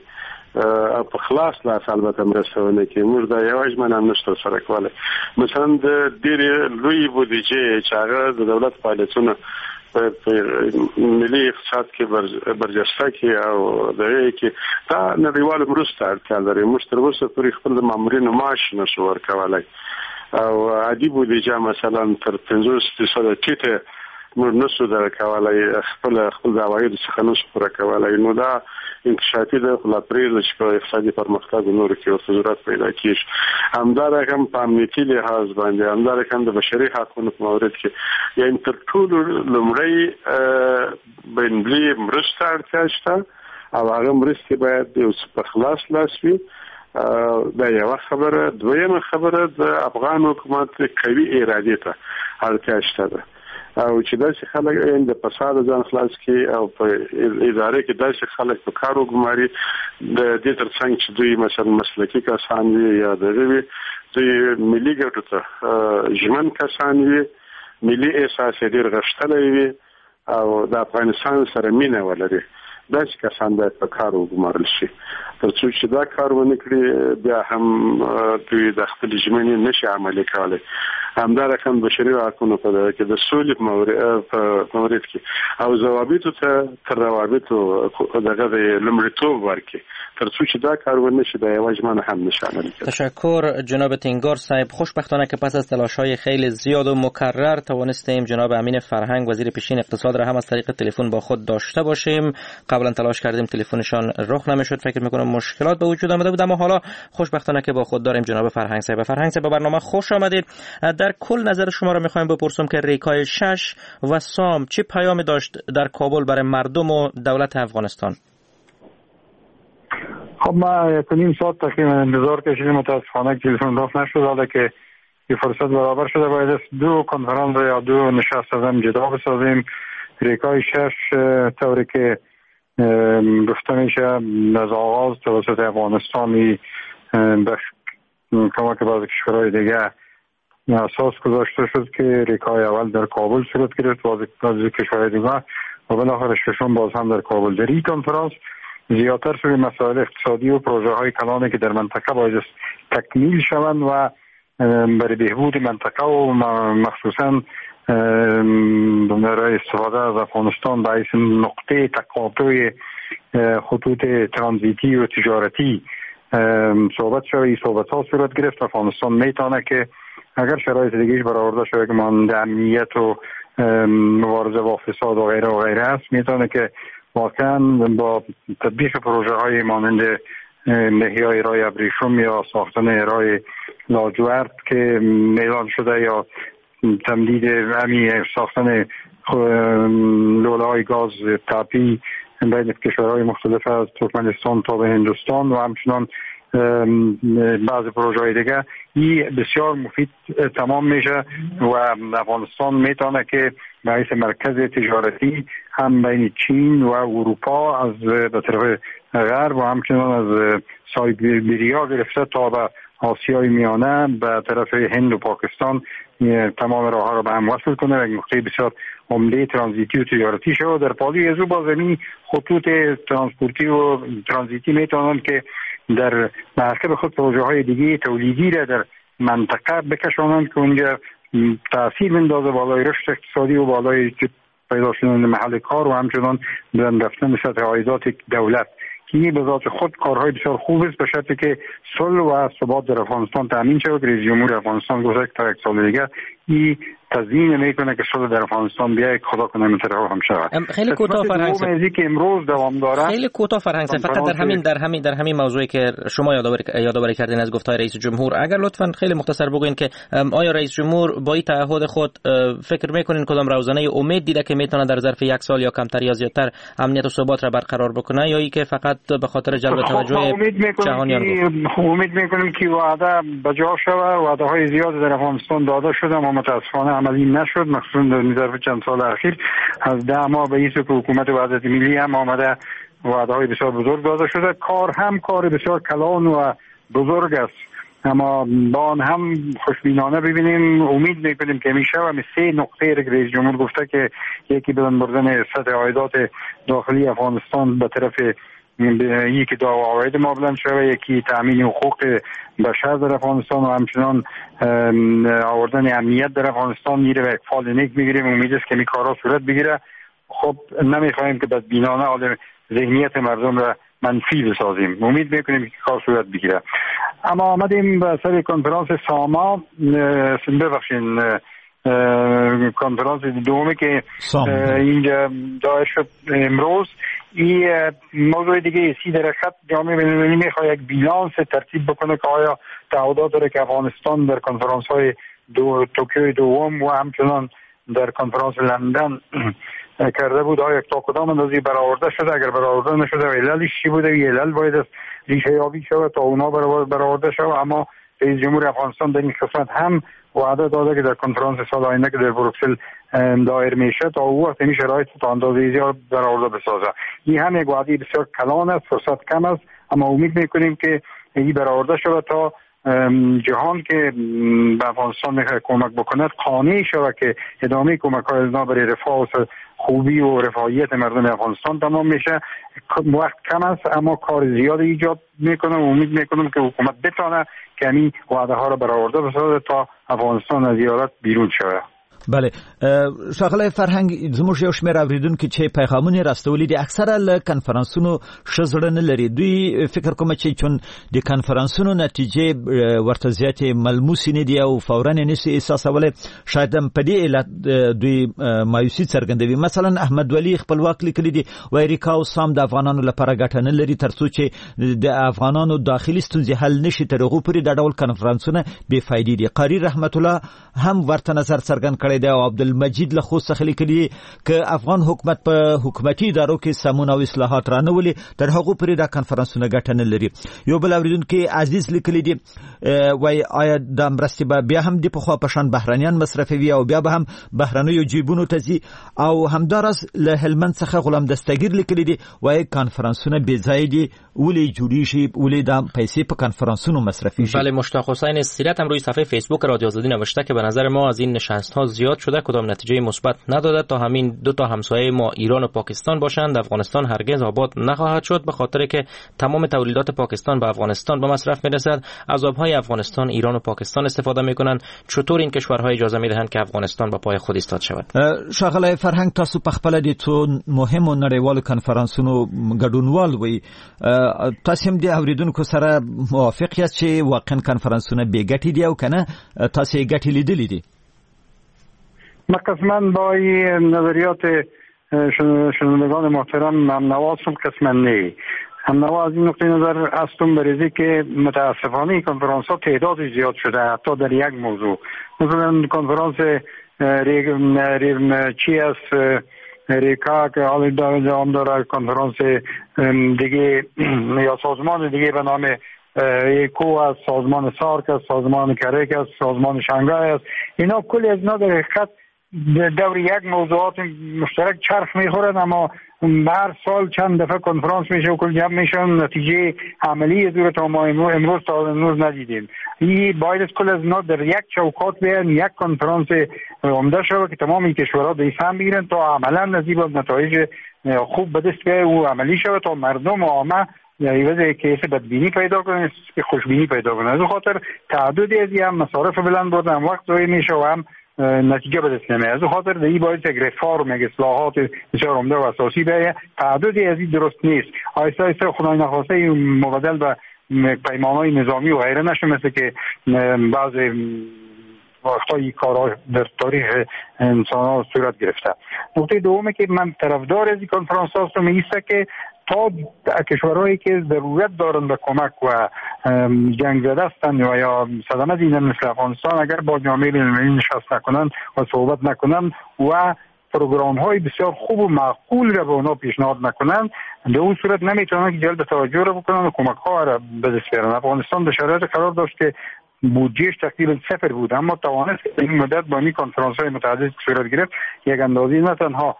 [SPEAKER 6] په خلاص لاس البته مرسته کې موږ د یو ژمن هم نشته سره کولای. مثلا د ډېرې لوی بودیجې چې هغه د دولت فعالیتونه په ملي اقتصاد کې برجسته کې او دغه کې دا نړیوال مرسته اړتیا لري. موږ تر اوسه پورې خپل مامورینو معاش نشو ورکولای او عادي بودیجه مثلا تر 50% ټیټه موږ نشو درکولای، خپل د عوایدو څخه نشو پوره کولای. نو دا انکشافي د خپلپرېل چې په اقتصادي پرمختګ نور کې او ضرورت پیدا کیږي. همدارنګه هم په امنیتي لحاظ باندې، همدارنګه هم د بشري حقوقو په مورد کې یعنې تر ټولو لومړی بین‌المللي مرسته اړتیا شته او هغه مرستې باید یو څه په خلاص لاس وي. دا یو خبره. دویمه خبره د افغان حکومت قوي ارادې ته اړتیا شته او چې داسې خلک د فساد ځان خلاص کړي او په ادارې کې داسې خلک په کار وګماري د دې ترڅنګ چې دوی مثلا مسلکي کسان وي یا دغه وي، دوی ملي ګټو ته ژمن کسان وي، ملي احساس یې ډېر غښتلی وي او د افغانستان سره مینه ولري. داسې کسان باید په کار وګمارل شي. تر څو چې دا کار ونه کړي بیا هم دوی د خپل ژمنې نشي عملي کولی. همدارنګه بشري حقوقو په کې د سولې په مورد کې او ضوابطو ته تر روابطو دغه د لومړیتوب ورکړي. تر څو چې دا کار ونه شي دا یو ژمنه هم نشي عملي کولی.
[SPEAKER 5] تشکر جناب تینگار صاحب. خوشبختانه که پس از تلاش‌های خیلی زیاد و مکرر توانستیم جناب امین فرهنگ وزیر پیشین اقتصاد را هم از طریق تلفن با خود داشته باشیم. قبلا تلاش کردیم تلفنشان رخ نمیشد، فکر میکنم مشکلات به وجود آمده بود، اما حالا خوشبختانه که با خود داریم جناب فرهنگ صاحب. فرهنگ صاحب به برنامه خوش آمدید. در کل نظر شما را میخوایم بپرسم که ریکای 6 و سام چه پیامی داشت در کابل برای مردم و دولت افغانستان؟
[SPEAKER 9] خب ما 1.5 ساعت تقریبا انتظار کشیدیم، متاسفانه تلفن رفت نشد. حالا که این فرصت برابر شده باید 2 کنفرانس یا 2 نشست از هم جدا بسازیم. ریکای 6 طوری که گفته میشه از آغاز توسط افغانستانی به کمک بعض کشورهای دیگه اساس گذاشته شد که ریکای اول در کابل صورت گرفت، بعض کشورهای دیگه و بالاخره ششم باز هم در کابل. در این کنفرانس زیادتر سوی مسائل اقتصادی و پروژه های کلانی که در منطقه باید تکمیل شوند و برای بهبود منطقه و مخصوصا برای استفاده از افغانستان باعث نقطه تقاطع خطوط ترانزیتی و تجارتی صحبت شوی. صحبت ها صورت گرفت. افغانستان میتونه که اگر شرایط دیگهش برآورده شده که مانند امنیت و مبارزه با فساد و غیره و غیره است، میتونه که واقعا با تطبیق پروژه های مانند احیای رای ابریشم یا ساختن رای لاجورد که اعلان شده یا تمدید ساختن لوله های گاز تاپی بین کشورهای مختلف از ترکمنستان تا به هندوستان و همچنان بعض پروژه های دیگه این بسیار مفید تمام میشه و افغانستان میتونه که باعث مرکز تجارتی هم بین چین و اروپا از به طرف غرب و همچنان از سایبریا گرفته تا به آسیای میانه به طرف هند و پاکستان تمام راه ها را به هم وصل کنه و یک نقطه بسیار عمده ترانزیتی و تجارتی شود. در پالی از او با زمین خطوط ترانسپورتی و ترانزیتی میتونن که در مرکب خود پروژه های دیگه تولیدی را در منطقه بکشانند که اونجا تاثیر بندازه بالای رشد اقتصادی و بالای پیدا شدن محل کار و همچنان بلند رفتن سطح عایدات دولت که این به ذات خود کارهای بسیار خوب است، به شرطی که صلح و ثبات در افغانستان تامین شود. رئیس جمهور افغانستان گفته که تا یک سال دیگه این تضمین میکنه که صلح در افغانستان بیاید، خدا کنه مترقب هم شود.
[SPEAKER 5] خیلی کوتاه فرهنگ صاحب،
[SPEAKER 9] که امروز دوام داره.
[SPEAKER 5] خیلی کوتاه فرهنگ صاحب، فقط در همین موضوعی که شما یادآوری کردین از گفتهای رئیس جمهور، اگر لطفاً خیلی مختصر بگوین که آیا رئیس جمهور با این تعهد خود فکر میکنین کدام روزنه امید دیده که میتونه در ظرف یک سال یا کمتر یا زیادتر امنیت و ثبات را برقرار بکنه، یا ای که فقط به خاطر جلب توجه جهانیان
[SPEAKER 9] امید میکنیم که وعده بجا شود. وعده های زیاد در افغانستان داده شده اما متاسفانه عملی نشد، مخصوصا در ظرف چند سال اخیر. از 10 ماه به این سو که حکومت وحدت ملی هم آمده وعده های بسیار بزرگ داده شده. کار بسیار کلان و بزرگ است، اما با آن هم خوشبینانه ببینیم. امید میکنیم که میشه و 3 نقطه رئیس جمهور گفته که یکی بلند بردن سطح عایدات داخلی افغانستان به طرف یکی دعاوی ما بلند شده، یکی تامین حقوق بشر در افغانستان و همچنان آوردن امنیت در افغانستان میره و اقفال نیک میگیریم. امید است که این کارا صورت بگیره. خب نمیخوایم که بدبینانه حال ذهنیت مردم را منفی بسازیم. امید میکنیم که کار صورت بگیره. اما آمدیم به سر کنفرانس ساما، ببخشین کنفرانس دومی که اینجا داشت شد امروز. این موضوع دیگه سی در خط جامعه بین‌المللی میخواد یک بیلانس ترتیب بکنه که آیا تعهدات داره که افغانستان در کنفرانس های توکیو دوم و همچنان در کنفرانس لندن کرده بود آیا تا کدام اندازه برآورده شده. اگر برآورده نشده علتش چی بوده؟ علت باید ریشه یابی شود تا اونا برآورده شود. اما رئیس جمهور افغانستان در این قسمت هم وعده داده که در کنفرانس سال آینده که در بروکسل دایر میشه تا او وقت این شرایط تا اندازه زیاد برآورده بسازه. این هم یک وعده بسیار کلان است، فرصت کم است، اما امید میکنیم که این برآورده شود تا جهان که به افغانستان میخواد کمک بکنه قانع شود که ادامه کمک‌های اینا برای رفاه و خوبی و رفاهیت مردم افغانستان تمام میشه. وقت کم است اما کار زیاد ایجاد میکنه و امید میکنم که حکومت بتونه که این وعده ها را برآورده بسازه تا افغانستان از زیارت بیرون شود.
[SPEAKER 4] بله ښاغلی فرهنګ زموږ یو شمېر اوریدونکي چې پیغامونه راستولي دي اکثره له کنفرانسونو ښه زړه نه لري. دوی فکر کوم چې چون د کنفرانسونو نتیجې ورته زیاتې ملموسې نه دي او فورا یې نشي احساسولی، شاید هم په دې علت دوی مایوسي څرګندوي. مثلا احمد ولی خپلواک لیکلي دي وایي ریکا او سام د افغانانو لپاره ګټه نه لري تر څو چې د افغانانو داخلي ستونزې حل نشي تر هغو پورې دا ډول کنفرانسونه بې فایدې دي. قاری رحمت الله هم ورته نظر څرګند کړی دی او عبدالمجید له خوست څخه لیکلي که افغان حکومت په حکومتي ادارو کې سمون او اصلاحات رانولي تر هغو پورې دا کنفرانسونه ګټه نه لري. یو بل اوریدونکي عزیز لیکلي دي وایي آیا دا مرستې به بیا هم د پخوا په شان بهرنیان مصرفوي او بیا به هم بهرنیو جیبونو ته ځي. او همداراز له هلمند څخه غلام دستگیر لیکلي دي وایي کنفرانسونه بې ځایه دي، ولې جوړیږي، ولې دا پیسې په کنفرانسونو مصرفیږي.
[SPEAKER 5] بله، مشتاق حسین سیرت هم روی صفحه فیسبوک رادیو آزادی نوشته که به نظر ما از این نشست‌ها زیاد شده، کدام نتیجه مثبت نداده تا همین دو تا همسایه ما ایران و پاکستان باشند. افغانستان هرگز آباد نخواهد شد به خاطر که تمام تولیدات پاکستان به افغانستان به مصرف میرسد. از آبهای افغانستان ایران و پاکستان استفاده میکنند. چطور این کشورها اجازه میدهند که افغانستان به پای خود ایستاد شود؟
[SPEAKER 4] ښاغلی فرهنګ تاسو په خپل د څو مهمو نړیوالو کنفرانسونو ګډونوال وئ، تاسو هم د اوریدونکو سره موافق یاست چې واقعا کنفرانسونه بې ګټې دي او کنه تاسو یې ګټې لیدلې دي؟
[SPEAKER 9] من قسما با نظریات شنوندگان محترم همنوا هستم، قسما نه. همنوا از این نقطه نظر هستم بریزی که متاسفانه کنفرانس ها تعدادش زیاد شده حتی در یک موضوع. مثلا کنفرانس چی است ریکا که حال دام داره، کنفرانس دیگه یا سازمان دیگه به نام ایکو است، سازمان سارک است، سازمان کرک است، سازمان شانگهای است. اینا کلی از اینا در حقیقت دور یک موضوعات مشترک چرخ میخورن اما هر سال چند دفعه کنفرانس میشه و کل جمع میشن، نتیجه عملی دور تا ما امروز تا امروز ندیدیم. این باید کل از اینا در یک چوکات بیان، یک کنفرانس عمده شود که تمام این کشورها دیسان بگیرن تا عملا نزیب نتایج خوب به دست بیاید و عملی شود تا مردم عامه یعنی کیس بدبینی پیدا کنه که خوشبینی پیدا کنه. از خاطر تعددی از هم مصارف بلند بردن، هم وقت ضایع میشه و هم نتیجه به دست نمیاد. از خاطر این باید یک رفارم، یک اصلاحات بسیار عمده و اساسی بیاید. تعددی از این درست نیست. آیسته آیسته خدای نخواسته مبدل به پیمانهای نظامی و غیره نشه، مثل که بعضی وقتایی کارها در تاریخ انسان ها صورت گرفته. نقطه دومی که من طرفدار از این کنفرانس هستم ایسته که تا کشورهایی که ضرورت دارن به کمک و جنگ زده هستند و یا صدمه دیدن مثل افغانستان اگر با جامعه بین‌المللی نشست نکنند و صحبت نکنند و پروگرام های بسیار خوب و معقول را به اونا پیشنهاد نکنند، به اون صورت نمیتونن که جلب توجه را بکنن و کمک ها را به دست بیارن. افغانستان به شرایط قرار داشت که بودجهش تقریبا صفر بود اما توانست این مدت با این کنفرانس های متعدد صورت گرفت یک اندازی نه تنها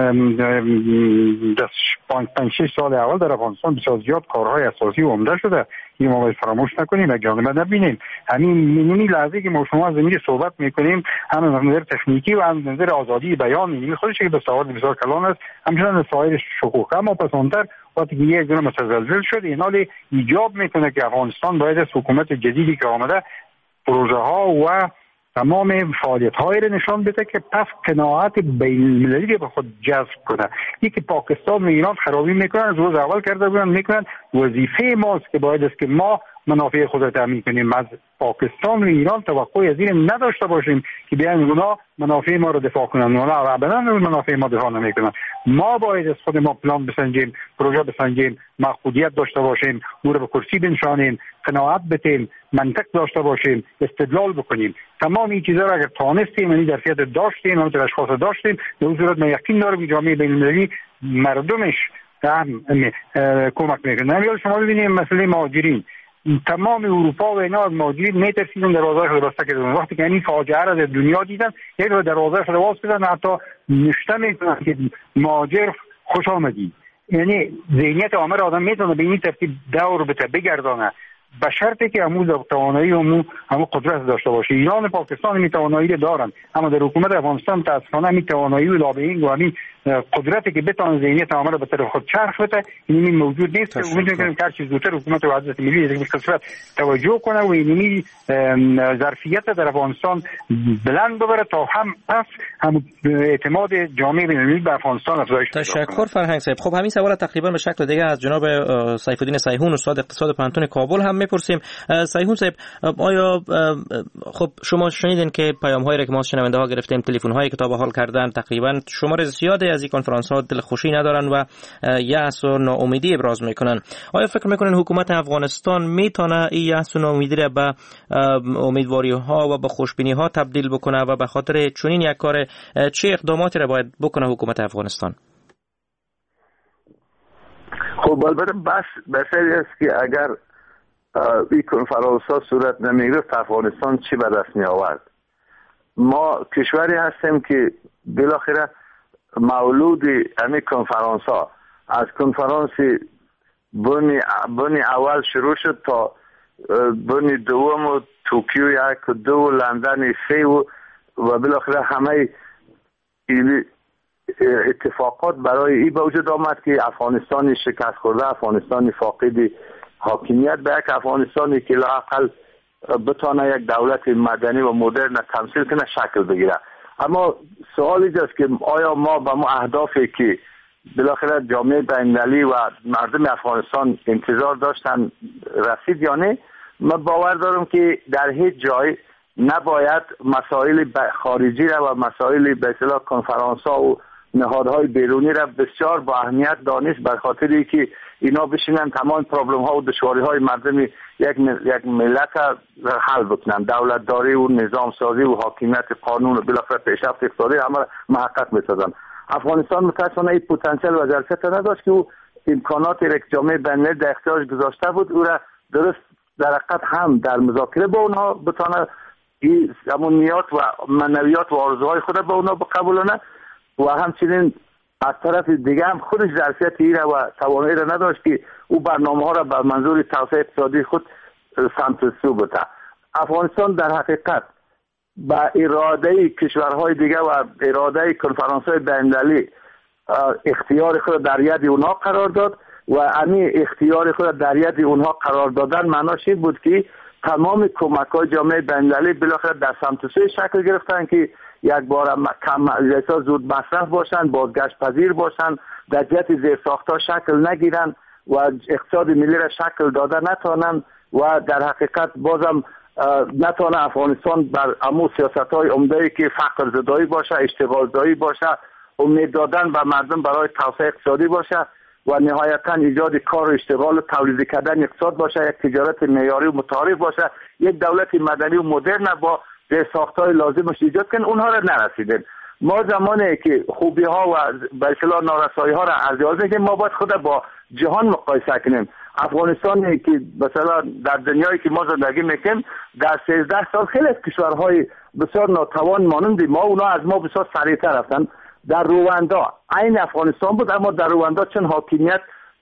[SPEAKER 9] در 5-6 سال اول در افغانستان بسیار زیاد کارهای اساسی و عمده شده. این ما باید فراموش نکنیم و جانبه نبینیم. همین لحظه که ما شما از زمین صحبت میکنیم هم از نظر تکنیکی و هم از نظر آزادی بیان این خودش که به سواد بسیار کلان است، همچنان سایر شکوک. اما پس آنتر وقتی که یک دونه متزلزل شد، این حال ایجاب میکنه که افغانستان باید از حکومت جدیدی که آمده پروژه ها و تمام فعالیت های را نشان بده که پس قناعت بین المللی به خود جذب کنه. یکی پاکستان و ایران خرابی میکنن، از روز اول کرده بودن، میکنن وظیفه ماست که باید است که ما منافع خود را تامین کنیم. از پاکستان و ایران توقع از این نداشته باشیم که بیان اونا منافع ما رو دفاع کنن. اونا ابدا منافع ما دفاع نمیکنن. ما باید از خود ما پلان بسنجیم، پروژه بسنجیم، محدودیت داشته باشیم، او رو به کرسی بنشانیم، قناعت بتیم، منطق داشته باشیم، استدلال بکنیم. تمام این چیزا را اگر تانستیم، یعنی ظرفیت داشتیم، همون اشخاص داشتیم، به اون صورت من یقین دارم که جامعه بین‌المللی مردمش هم کمک میکنه. یا شما ببینید مسئله مهاجرین، تمام اروپا و اینا از مهاجرین میترسیدن دروازه خود بسته کردن. وقتی که این فاجعه را در دنیا دیدن، یک دروازه خود باز کردن، حتی نشته میکنن که مهاجر خوش آمدید. یعنی ذهنیت عامه آدم میتونه به این ترتیب دور بگردانه، به شرطی که همون توانایی و همون قدرت داشته باشه. ایران و پاکستان می توانایی دارن، اما در حکومت افغانستان متاسفانه می توانایی و لابینگ و همین قدرتی که بتونه ذهنیت عامه رو به طرف خود چرخ بده این موجود نیست. امیدوارم کنیم که هر چیز زودتر حکومت وحدت ملی به قصرت توجه کنه و این ظرفیت در افغانستان بلند ببره تا هم پس هم اعتماد جامعه بین‌المللی به افغانستان افزایش پیدا کنه.
[SPEAKER 5] تشکر فرهنگ صاحب. خب همین سوال تقریبا به شکل دیگه از جناب سیف الدین صیحون استاد اقتصاد پانتون کابل هم میپرسیم. صیحون صاحب، آیا خب شما شنیدین که پیام‌هایی را که ما شنونده ها گرفتیم، تلفن‌هایی که تا به حال کردن، تقریبا شمار زیادی از این کنفرانس‌ها دلخوشی ندارن و یأس و ناامیدی ابراز میکنن. آیا فکر میکنین حکومت افغانستان میتونه این یأس و ناامیدی را به امیدواری‌ها و به خوشبینی‌ها تبدیل بکنه و به خاطر چنین یک کار چه اقداماتی را باید بکنه حکومت افغانستان؟
[SPEAKER 7] خب البته بس است که اگر این کنفرانس ها صورت نمیگرفت افغانستان چی به دست می آورد. ما کشوری هستیم که بالاخره مولود همین کنفرانس ها از کنفرانس بنی اول شروع شد تا بنی دوم و توکیو 1 و 2 و لندن 3 و بالاخره همه اتفاقات برای این به وجود آمد که افغانستان شکست خورده، افغانستان فاقد حاکمیت به یک افغانستانی که لااقل بتونه یک دولت مدنی و مدرن تمثیل کنه شکل بگیره. اما سوال اینجاست که آیا ما به ما اهدافی که بالاخره جامعه بین‌المللی و مردم افغانستان انتظار داشتن رسید یا نه؟ من باور دارم که در هیچ جای نباید مسائل خارجی را و مسائل به اصطلاح کنفرانس ها و نهادهای بیرونی را بسیار با اهمیت دانست، بر خاطر اینکه اینا بشینن تمام پرابلم ها و دشواری های مردم یک ملت را حل بکنن، دولت داری و نظام سازی و حاکمیت قانون و بالاخره پیشرفت اقتصادی همه محقق بسازن. افغانستان متأسفانه این پتانسیل و ظرفیت نداشت که او امکانات یک جامعه بین‌المللی در اختیارش گذاشته بود، او را درست در حقیقت هم در مذاکره با اونها بتونه این امنیات و معنویات و آرزوهای خود به اونا بقبولونه و همچنین از طرف دیگه هم خودش ظرفیت ایره و توانایی را نداشت که او برنامه ها را به منظور توسعه اقتصادی خود سمت سو بده. افغانستان در حقیقت با اراده کشورهای دیگه و اراده کنفرانس های بین‌المللی اختیار خود در ید اونها قرار داد و همین اختیار خود در ید اونها قرار دادن معناش این بود که تمام کمک‌های جامعه بین‌المللی بالاخره در سمت سوی شکل گرفتن که یک بار کم زود مصرف باشن، بازگشت پذیر باشن، در جهت زیرساخت‌ها شکل نگیرن و اقتصاد ملی را شکل داده نتونن و در حقیقت بازم نتونه افغانستان بر امو سیاست‌های عمده‌ای که فقر زدایی باشه، اشتغال زدایی باشه، امید دادن به مردم برای توسعه اقتصادی باشه و نهایتاً ایجاد کار و اشتغال و تولید کردن اقتصاد باشه، یک تجارت معیاری و متعارف باشه، یک دولت مدنی و مدرن با ساخت‌های لازمش ایجاد کنن. اونها را نرسیدن. ما زمانی که خوبی‌ها و به اصطلاح نارسایی‌ها را ارزیابی کنیم، ما باید خود با جهان مقایسه کنیم. افغانستانی که مثلا در دنیایی که ما زندگی میکنیم در 13 سال خیلی از کشورهای بسیار ناتوان مانند ما اونا از ما بسیار سریعتر رفتن. در رواندا عین افغانستان بود، اما در رواندا چون حاکمیت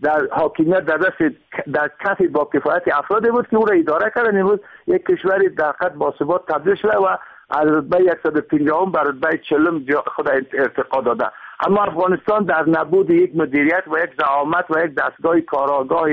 [SPEAKER 7] در دست در کف با کفایت افرادی بود که او را اداره کردن. امروز یک کشوری در قد با ثبات تبدیل شده و از رتبه 150 به رتبه 40 خود ارتقا داده. اما افغانستان در نبود یک مدیریت و یک زعامت و یک دستگاه کارآگاه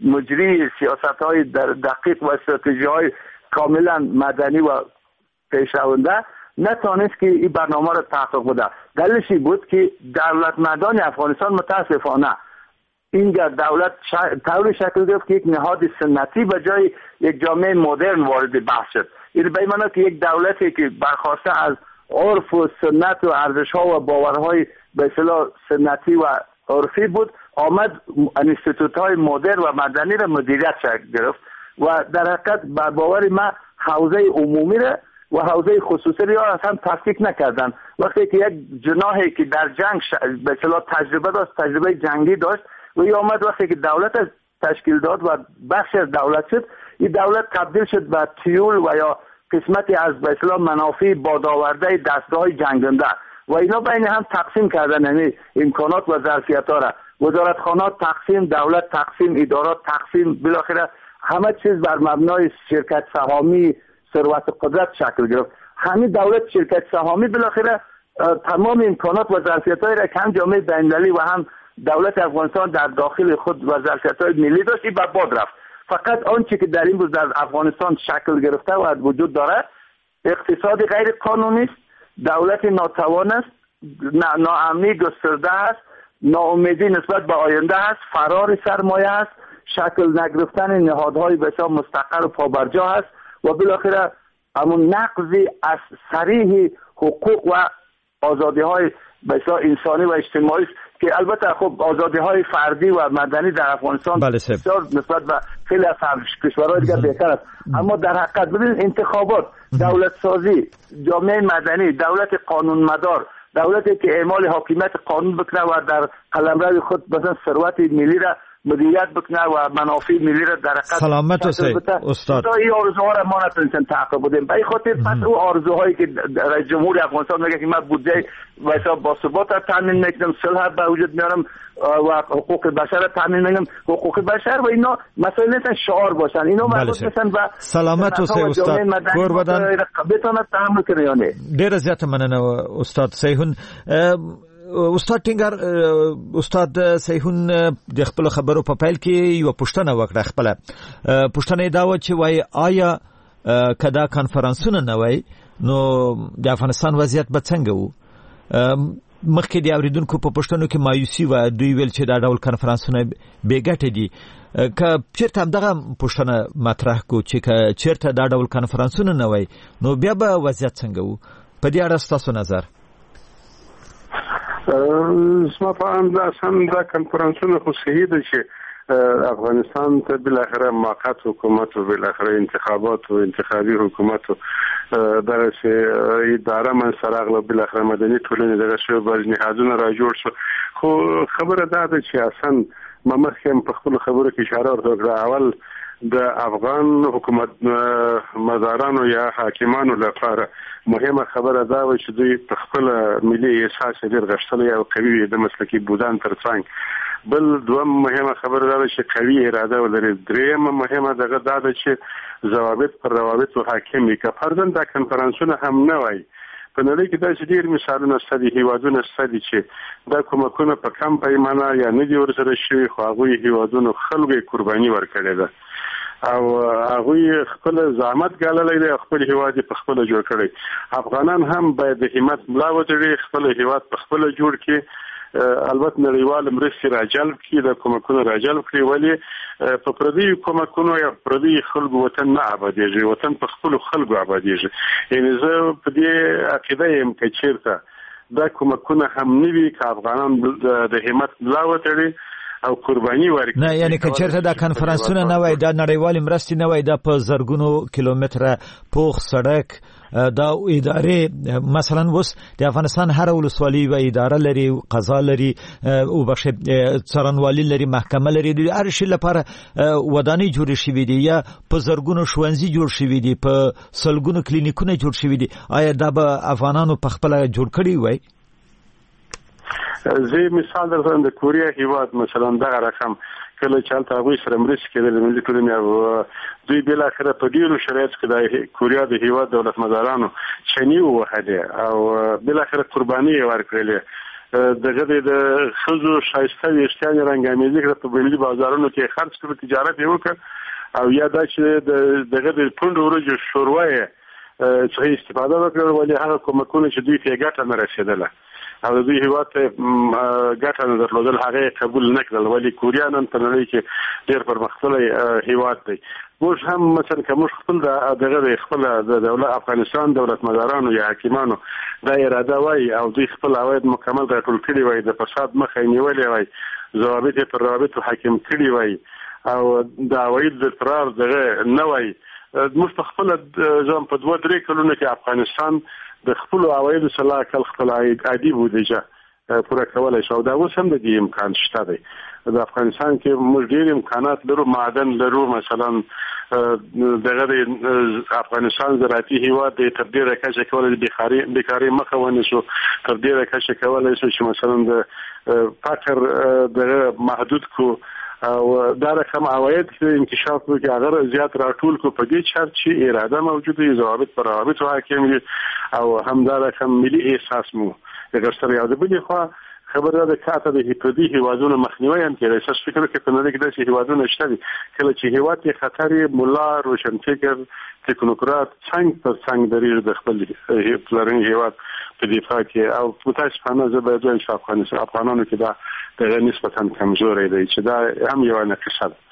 [SPEAKER 7] مجری سیاست‌های دقیق و استراتژی‌های کاملا مدنی و پیشرونده نتونست که این برنامه را تحقق بده. دلیلش بود که دولتمندان افغانستان متاسفانه اینجا دولت طوری شکل گرفت که یک نهاد سنتی به جای یک جامعه مدرن وارد بحث شد. این به معنی که یک دولتی که برخواسته از عرف و سنت و ارزش‌ها و باورهای به اصطلاح سنتی و عرفی بود، آمد انستیتوت‌های مدرن و مدنی را مدیریت شکل گرفت و در حقیقت بر باور ما حوزه عمومی را و حوزه خصوصی را اصلا تفکیک نکردن. وقتی که یک جناحی که در جنگ به اصطلاح تجربه داشت، تجربه جنگی داشت و این آمد وقتی که دولت تشکیل داد و بخش از دولت شد، این دولت تبدیل شد به تیول و یا قسمتی از به اصطلاح منافع بادآورده دستگاه جنگنده و اینا بین هم تقسیم کردن، یعنی امکانات و ظرفیت‌ها را وزارتخانات تقسیم، دولت تقسیم، ادارات تقسیم، بالاخره همه چیز بر مبنای شرکت سهامی ثروت قدرت شکل گرفت. همین دولت شرکت سهامی بالاخره تمام امکانات و ظرفیت‌های را که هم جامعه بین‌المللی و هم دولت افغانستان در داخل خود و ظرفیت‌های ملی داشت، این به باد رفت. فقط آنچه که در این روز در افغانستان شکل گرفته و وجود دارد اقتصاد غیر قانونی است، دولت ناتوان است، ناامنی گسترده است، ناامیدی نسبت به آینده است، فرار سرمایه است، شکل نگرفتن نهادهای بسیار مستقر و پابرجا است و بالاخره همون نقضی از صریح حقوق و آزادی‌های بسیار انسانی و اجتماعی است که البته خب آزادی‌های فردی و مدنی در افغانستان بسیار نسبت به خیلی از کشورهای دیگر بهتر است. اما در حقیقت ببینید انتخابات، دولت سازی، جامعه مدنی، دولت قانون مدار، دولتی که اعمال حاکمیت قانون بکنه و در قلمرو خود مثلا ثروت ملی را مدیریت بکنه و منافع ملی را در حقیقت
[SPEAKER 4] سلامت استاد
[SPEAKER 7] این آرزوها را ما نتونستیم تحقق بدیم. به این خاطر پس او آرزوهایی که رئیس جمهور افغانستان میگه که من بودجه واسه باثبات را تامین میکنم، صلح به وجود میارم و حقوق بشر را تامین میکنم، حقوق بشر و اینا مسائل نیستن شعار باشن، اینا مربوط میشن به
[SPEAKER 4] سلامت استاد کور بدن
[SPEAKER 7] بتونه تحمل کنه. یعنی
[SPEAKER 4] ډیر زیات مننه استاد سیهون. استاد ټینګار استاد سیهون د خپل خبرو په پیل کې یو پوښتنه وکړه. خپل پوښتنه دا و چې وای آیا کدا کانفرنسونه نه وای نو د افغانستان وضعیت به څنګه وو؟ مخکې د اوریدونکو په پوښتنو کې مایوسی و، دوی ویل چې دا ډول کانفرنسونه بې ګټې دي. که چیرته همدغه پوښتنه مطرح کو چې که چیرته دا ډول کانفرنسونه نه وای نو بیا به وضعیت څنګه وو؟ په دې اړه ستاسو نظر؟
[SPEAKER 6] زما په اند دا کنفرانسونه خو صحیح ده چې افغانستان ته بالاخره موقت حکومت و بالاخره انتخابات و انتخابي حکومت دغه چې اداره من سره بالاخره مدني ټولنې دغه شی باز نهادونه را جوړ شو. خو خبره دا ده چې اصلا ما مخکې په خپل خبرو کې اشاره وکړه، اول د افغان حکومت مدارانو یا حاکمانو لپاره مهمه خبره دا و چې دوی په خپل ملي احساس ډېر غښتلی او قوي د مسلکي بودان ترڅنګ بل دوم مهمه خبره دا چې قوي اراده ولري. درېمه مهمه دغه دا ده چې ضوابط پر روابط حاکم وي. که فرضاً دا کنفرانسونه هم نه وای په نړۍ کې داسې ډېر مثالونه شته دي، هیوادونه شته دي چې دا کومکونه په کم پیمانه یا نه دي ورسره شوي، خو هغوی هیوادونو خلکو یې قرباني ورکړې ده او هغوی خپل زحمت ګاللی دی، خپل هیواد په خپل جوړ کړی. افغانان هم باید د همت ملا وتړي، خپل هیواد په خپل جوړ کړي، البته نړیوال مرستې راجلب کړي، د کومکونو راجلب کړي، ولې په پردیو کومکونو یا پردیو خلکو وطن نه آبادېږي، وطن په خپلو خلکو آبادېږي. یعنې زه په دې عقیده یم که چېرته دا کومکونه هم نه وي، که افغانان د همت ملا وتړي او قرباني ورکړي.
[SPEAKER 4] نه یعنی که چیرته دا کنفرانسونه نه وای، دا نړیوال مرستې نه وای، دا په زرګونو کیلومتره پوخ سړک، دا ادارې مثلا اوس د افغانستان هر ولسوالي و اداره لري، قضا لري او بخښه څارنوالي لري، محکمه لري، هر شي لپاره ودانۍ جوړ شوې دي یا په زرګونو ښوونځي جوړ شوې دي، په سلګونو کلینیکونه جوړ شوې دي. آیا دا به افغانانو په خپل جوړ کړی وای؟
[SPEAKER 6] زه مثال درته د کوریا هیواد مثلا دغه رقم کله چې هلته هغوی سره مرستې کېدلې ملي ټولنې او دوی بالاخره په ډېرو شرایطو کې د کوریا د هیواد دولتمدارانو چنې ووهلې او بالاخره قرباني یې ورکړلې. دغه د خزو شایسته ویشتان رنګامیزي کړ په ملي بازارونو کې خرڅ کړ تجارت یې وکړ او یا دا چې دغه د پوند ورجو شوروي څخه استفاده وکړه ولې هغه کومکونه چې دوی ته ګټه نه رسیدله او د دوی هیواد ته ګټه نه درلودل هغه قبول نه کړل ولې کوریا نن په نړۍ کې ډېر پرمختللی هیواد دی موږ هم مثلا کوم خپل دغه خپل د دولت افغانستان دولت مدارانو یا حکیمانو دا اراده وای او دوی خپل عواید مکمل راټول کړي وای د فساد مخه نیولې وای ضوابط پر روابط حاکم کړي وای او د عواید د فرار دغه نه وای موږ خپل ځم په 2-3 کلونو کې افغانستان د خپل عواید سره خپل عادي بودیجه پوره کولای شو دا اوس هم د دې امکان شته دی د افغانستان کې موږ ډېر امکانات لرو معدن لرو مثلا دغه افغانستان زراعتي هیواد د تر ډیره کچه کولای بیکاری مخه ونیسو تر ډیره کچه کولای شو چې مثلا د فقر د محدود کو او دا رقم عواید کې انکشاف وکړي هغه زیات راټول کو په دې شرط چې اراده موجوده وي ضوابط پر روابط حاکم وي او هم دا رقم ملي احساس مو دغه یاد بلی خو خبره ده کاته د هیپدي هیوادونو مخنیوي هم کوي اساس فکر کوي په نړۍ کې د هیوادونو شته کله چې هیواد کې خطر مولا روشنفکر تکنوکرات څنګه پر څنګه دریر د خپل پلرنګ هیواد په دفاع کې او متاسفانه زه به دوی افغانانو کې دا د نسبتا کمزوري دی چې دا هم یو نقص ده.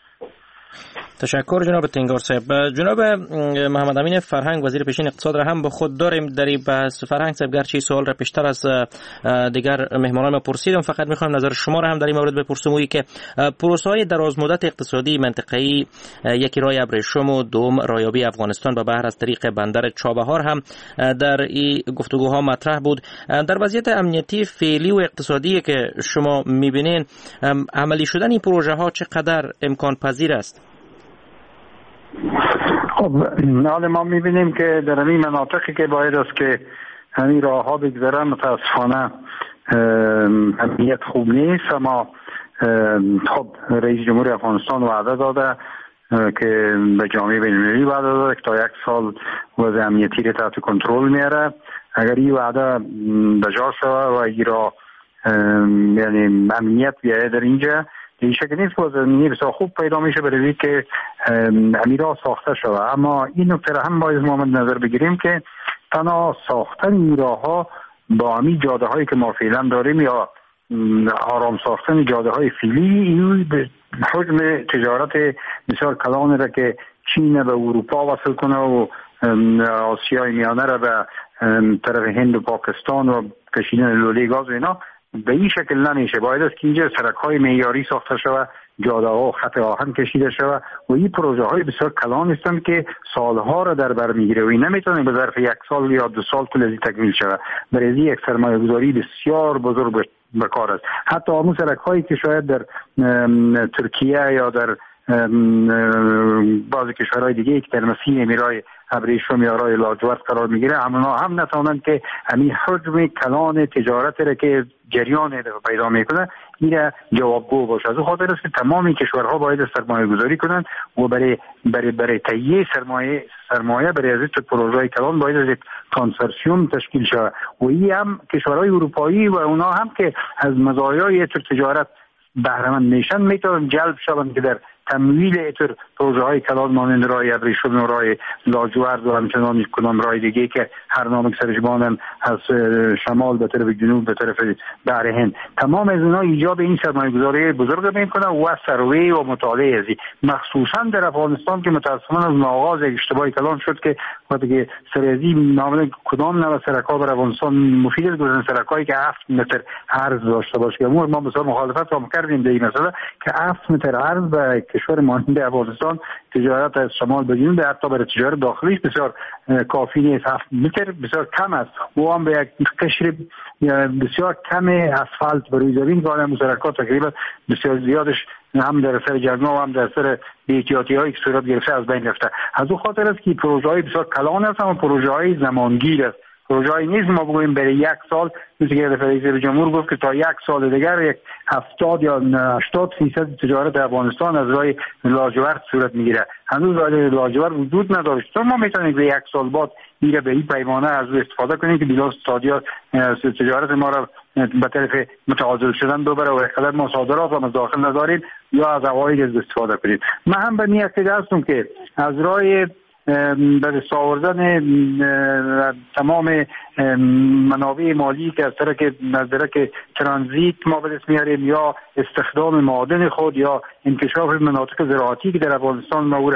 [SPEAKER 5] تشکر جناب تنگار صاحب. جناب محمد امین فرهنگ وزیر پیشین اقتصاد را هم به خود داریم در این بحث. فرهنگ صاحب گرچه سوال را پیشتر از دیگر مهمانان ما پرسیدم فقط میخوایم نظر شما را هم در این مورد بپرسم و که پروسه‌های دراز مدت اقتصادی منطقه‌ای یکی راه ابریشم و دوم رایابی افغانستان به بحر از طریق بندر چابهار هم در این گفتگوها مطرح بود. در وضعیت امنیتی فعلی و اقتصادی که شما میبینین عملی شدن این پروژه ها چقدر امکان پذیر است؟
[SPEAKER 9] خب حالا ما میبینیم که در این مناطقی که باید است که همین راه ها بگذارن متاسفانه امنیت خوب نیست. اما خب رئیس جمهور افغانستان وعده داده که به جامعه بین‌المللی وعده داده که تا 1 سال وضع امنیتی را تحت کنترل میاره. اگر این وعده بجا شود و این را یعنی امنیت بیاید در اینجا این شکل نیست که وضع امنیتی بسیار خوب پیدا میشه برای که امیرا ساخته شود. اما این نکته را هم باید ما نظر بگیریم که تنها ساختن این راه ها با همین جاده هایی که ما فعلا داریم یا آرام ساختن جاده های فعلی این حجم تجارت بسیار کلان را که چین به اروپا وصل کنه و آسیای میانه را به طرف هند و پاکستان و کشیدن لوله گاز و اینا به این شکل نمیشه. باید است که اینجا سرک‌های معیاری ساخته شود، جاده‌ها خط آهن کشیده شود و این پروژه های بسیار کلان هستند که سالها را در بر میگیره و این نمیتونه به ظرف 1 سال یا 2 سال طول ازی تکمیل شود. برای یک سرمایه‌گذاری بسیار بزرگ به کار است. حتی همون سرک‌هایی که شاید در ترکیه یا در بعضی کشورهای دیگه که در مسیر میرای ابریشم یا راه لاجورد قرار میگیره اما هم نتونن که همین حجم کلان تجارت را که جریان پیدا میکنه این جوابگو باشه. از اون خاطر است که تمام کشورها باید سرمایه گذاری کنند و برای تهیه سرمایه برای از پروژه کلان باید از یک کنسورسیوم تشکیل شود و این هم کشورهای اروپایی و اونا هم که از مزایای تجارت بهره مند میشن میتونن جلب شوند که در تمویل ایتر پروژه های کلان مانند راه ابریشم و راه لاجورد و همچنان کدام راه دیگه که هر نام سرجمانن از شمال به طرف جنوب به طرف بحر هند تمام از اینا ایجاب این سرمایه گذاری بزرگ میکنه و سروی و مطالعه ازی مخصوصا در افغانستان که متاسفانه از آغاز اشتباه کلان شد که وقتی که سرازی معامله کدام نوع سرک‌ها بر افغانستان مفید است گذاشتن سرک‌هایی که 7 متر عرض داشته باشه. ما بسیار مخالفت هم کردیم در این مسئله که 7 متر عرض به کشور مانند افغانستان تجارت از شمال به جنوب حتی برای تجارت داخلیش بسیار کافی نیست. 7 متر بسیار کم است و هم به یک قشر بسیار کم اسفالت بروی زمین که آن سرک‌ها تقریبا بسیار زیادش هم در سر جرنا و هم در سر بی‌احتیاطی هایی که صورت گرفته از بین رفته. از اون خاطر است که پروژه های بسیار کلان است و پروژه های زمانگیر است پروژه‌ای نیست ما بگوییم برای 1 سال، مثل که رئیس جمهور گفت که تا 1 سال دیگر یک 70 یا 80% تجارت افغانستان از راه لاجورد صورت میگیره. هنوز راه لاجورد وجود نداره. ما میتونیم که 1 سال بعد میره به این پیمانه از او استفاده کنیم که بلا استادیات تجارت ما را به طرف متعادل شدن ببره و اقدر ما صادرات هم از داخل نداریم یا از عواید استفاده کنیم. من هم به نیت هستم که از راه به دست آوردن تمام منابع مالی که از طرف ترانزیت ما به دست میاریم یا استخدام معادن خود یا انکشاف مناطق زراعتی که در افغانستان ما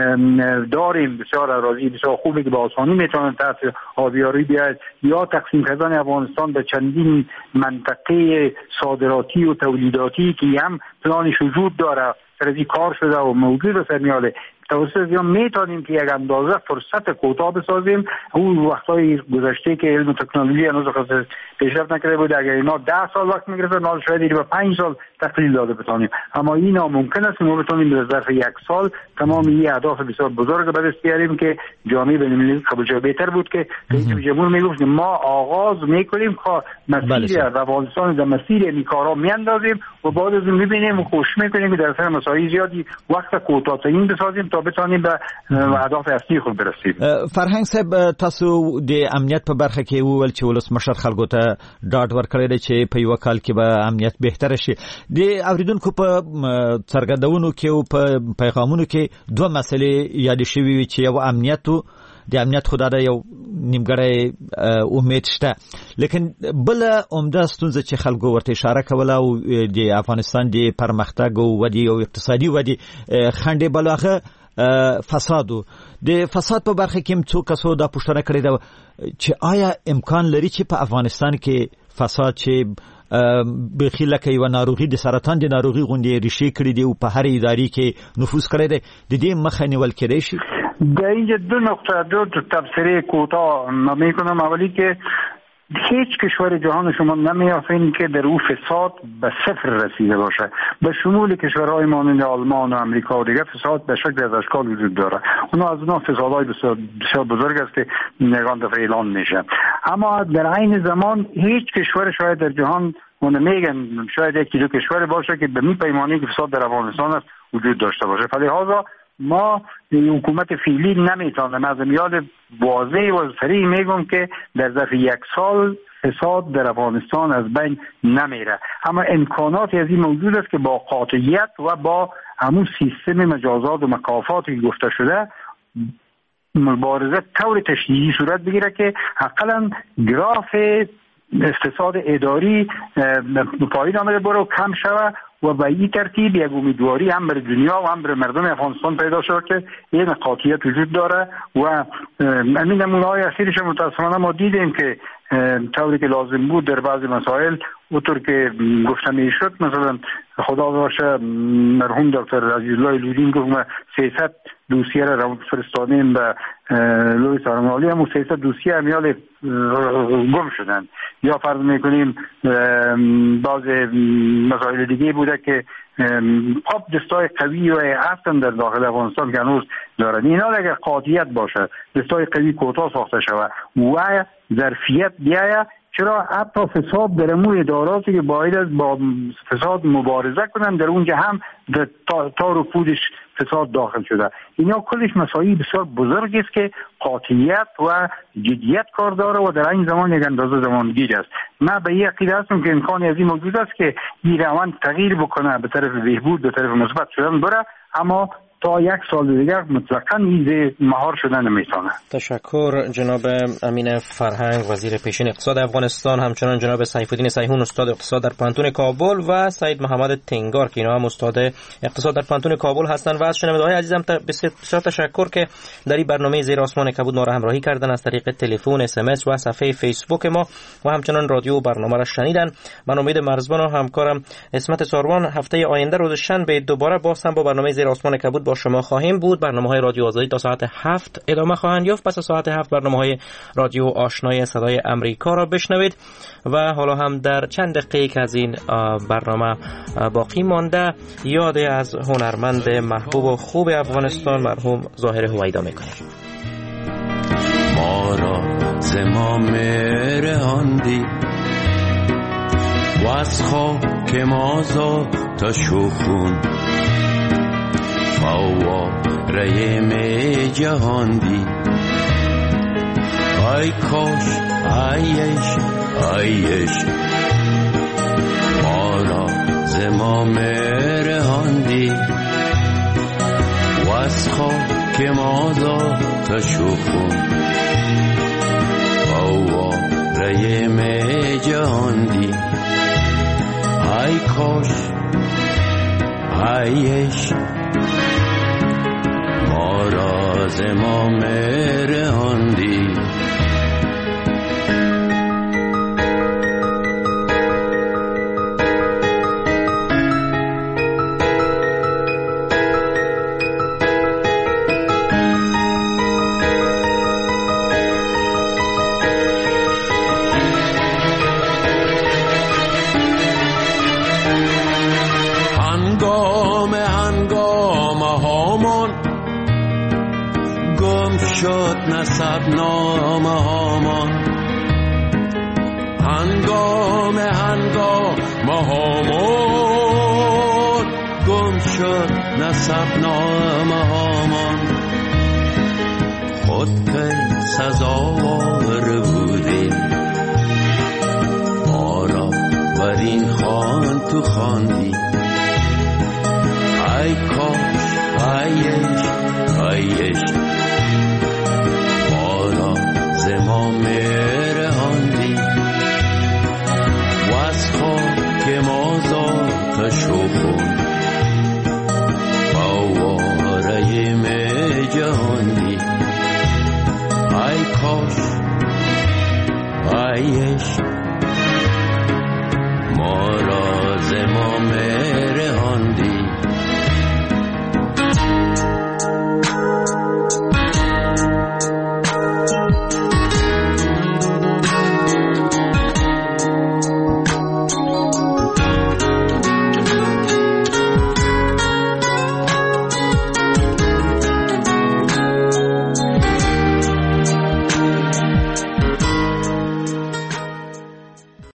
[SPEAKER 9] داریم بسیار اراضی بسیار خوبی که به آسانی میتونن تحت آبیاری بیاید یا تقسیم کردن افغانستان به چندین منطقه صادراتی و تولیداتی که هم پلانش وجود داره سرزی کار شده و موجود به سرمیاله توسط یا میتونیم که یک اندازه فرصت کوتاه بسازیم. اون وقتای گذشته که علم و تکنولوژی هنوز خاص پیشرفت نکرده بود اگر اینا 10 سال وقت میگرفت حالا شاید به 5 سال تقلیل داده بتونیم، اما این ناممکن است که ما بتونیم به ظرف 1 سال تمام این اهداف بسیار بزرگ به دست بیاریم که جامعه بین‌المللی قبول شده. بهتر بود که رئیس جمهور میگفت ما آغاز میکنیم که مسیر افغانستان در مسیر این کارا میاندازیم و بعد از اون میبینیم و کوشش میکنیم که در سر مسائل زیادی وقت کوتاه‌ترین بسازیم تا بتونیم به اهداف اصلی خود برسیم.
[SPEAKER 4] فرهنګ صاحب تاسو د امنیت په برخه کې وویل چې ولسمشر خلکو ته ډاډ ورکړی دی چې په یو کال کې به امنیت بهتر شي. د اوریدونکو په څرګندونو کې او په پیغامونو کې دوه مسلې یاد شوي وي چې یو امنیت او د امنیت خدای د یو نیمګړی امید شته، لیکن بل عمده ستونزه چې خلکو ورته اشاره کوله او د افغانستان د پرمختګ او ودی او اقتصادي ودی خنډ بلغه فساد د فساد په برخه کې څو کسو دا پوښتنه کړې ده چې آیا امکان لري چې په افغانستان کې فساد چې بخي لکه یو ناروغي د سرطان د ناروغي غونډې ریشي کړې دی او په هر ادارې کې نفوذ کړی دی د دې مخه نیول کېدای شي؟
[SPEAKER 9] در اینجا دو تبصره کوتاه میکنم. اولی که هیچ کشور جهان شما نمیافین که در او فساد به صفر رسیده باشه. به شمول کشورهای مانند آلمان و امریکا و دیگر فساد به شکل از اشکال وجود داره. اونا فسادهای بسیار بزرگ است که نگان دفعه اعلان میشه. اما در عین زمان هیچ کشور شاید در جهان میگن شاید یکی دو کشور باشه که به می پیمانی که فساد در افغانستان است وجود داشته باشه. فلهذا ما حکومت فعلی نمیتونه. از میاد واضح و صریح میگم که در ظرف 1 سال فساد در افغانستان از بین نمیره، اما امکاناتی از این موجود است که با قاطعیت و با همون سیستم مجازات و مکافاتی که گفته شده مبارزه طور تشریعی صورت بگیره که حداقل گراف اقتصاد اداری پایین آمده بره و کم شود و به این ترتیب یک امیدواری هم برای دنیا و هم برای مردم افغانستان پیدا شد که این قاطعیت وجود داره و همین نمونه‌های اخیرش متاسفانه ما دیدیم که طوری که لازم بود در بعضی مسائل اونطور که گفته میشد، مثلا خدا باشه مرحوم دکتر عزیزالله لودین گفت ما 300 دوسیه را فرستادیم به لوی سرمالی هم و 300 دوسیه امیال گم شدن. یا فرض میکنیم بعض مسائل دیگه بوده که خب دستای قوی و هستن در داخل افغانستان که هنوز دارن. اینا اگر قاطعیت باشه، دستای قوی کوتاه ساخته شود و ظرفیت بیاید، چرا حتی فساد در امور اداراتی که باید از با فساد مبارزه کنن در اونجا هم در تار و پودش فساد داخل شده. اینا کلش مسائل بسیار بزرگی است که قاطعیت و جدیت کار داره و در این زمان یک اندازه زمانگیر است. من به این عقیده هستم که امکانی از این موجود است که این روند تغییر بکنه به طرف بهبود، به طرف مثبت شدن بره، اما تا 1 سال دیگر مطلقاً ایزه مهار شدن نمیتونه.
[SPEAKER 5] تشکر جناب امین فرهنگ، وزیر پیشین اقتصاد افغانستان، همچنان جناب سیف‌الدین صیحون استاد اقتصاد در پانتون کابل و سید محمد تنگار که اینا هم استاد اقتصاد در پانتون کابل هستند. و از شنونده‌های عزیزم بسیار تشکر که در این برنامه زیر آسمان کبود ما را همراهی کردن از طریق تلفن، SMS و صفحه فیسبوک ما و همچنان رادیو و برنامه را شنیدن. من امید مرزبان و همکارم اسمت ساروان هفته آینده روز شنبه دوباره باز هم با برنامه زیر آسمان کبود با شما خواهیم بود. برنامه‌های رادیو آزادی تا ساعت 7 ادامه خواهند یافت. پس از ساعت 7 برنامه‌های رادیو آشنای صدای امریکا را بشنوید و حالا هم در چند دقیقه که از این برنامه باقی مانده یاد از هنرمند محبوب و خوب افغانستان مرحوم ظاهر هویدا می‌کنیم.
[SPEAKER 10] ما را ز ما مهرهاندی و از خاک ما تا شوخون فواره می جهاندی ای کاش ایش ما را ز ما مهرهاندی و از خاک ما تا شوخون فواره می جهاندی ای کاش ایش ما را ز ما مهرهاندی نامه هامان هنگام هامان گم شد نسب نامه هامان خود که سزاوار بودیم ما را بر این خوان تو خواندی ای کاش ایش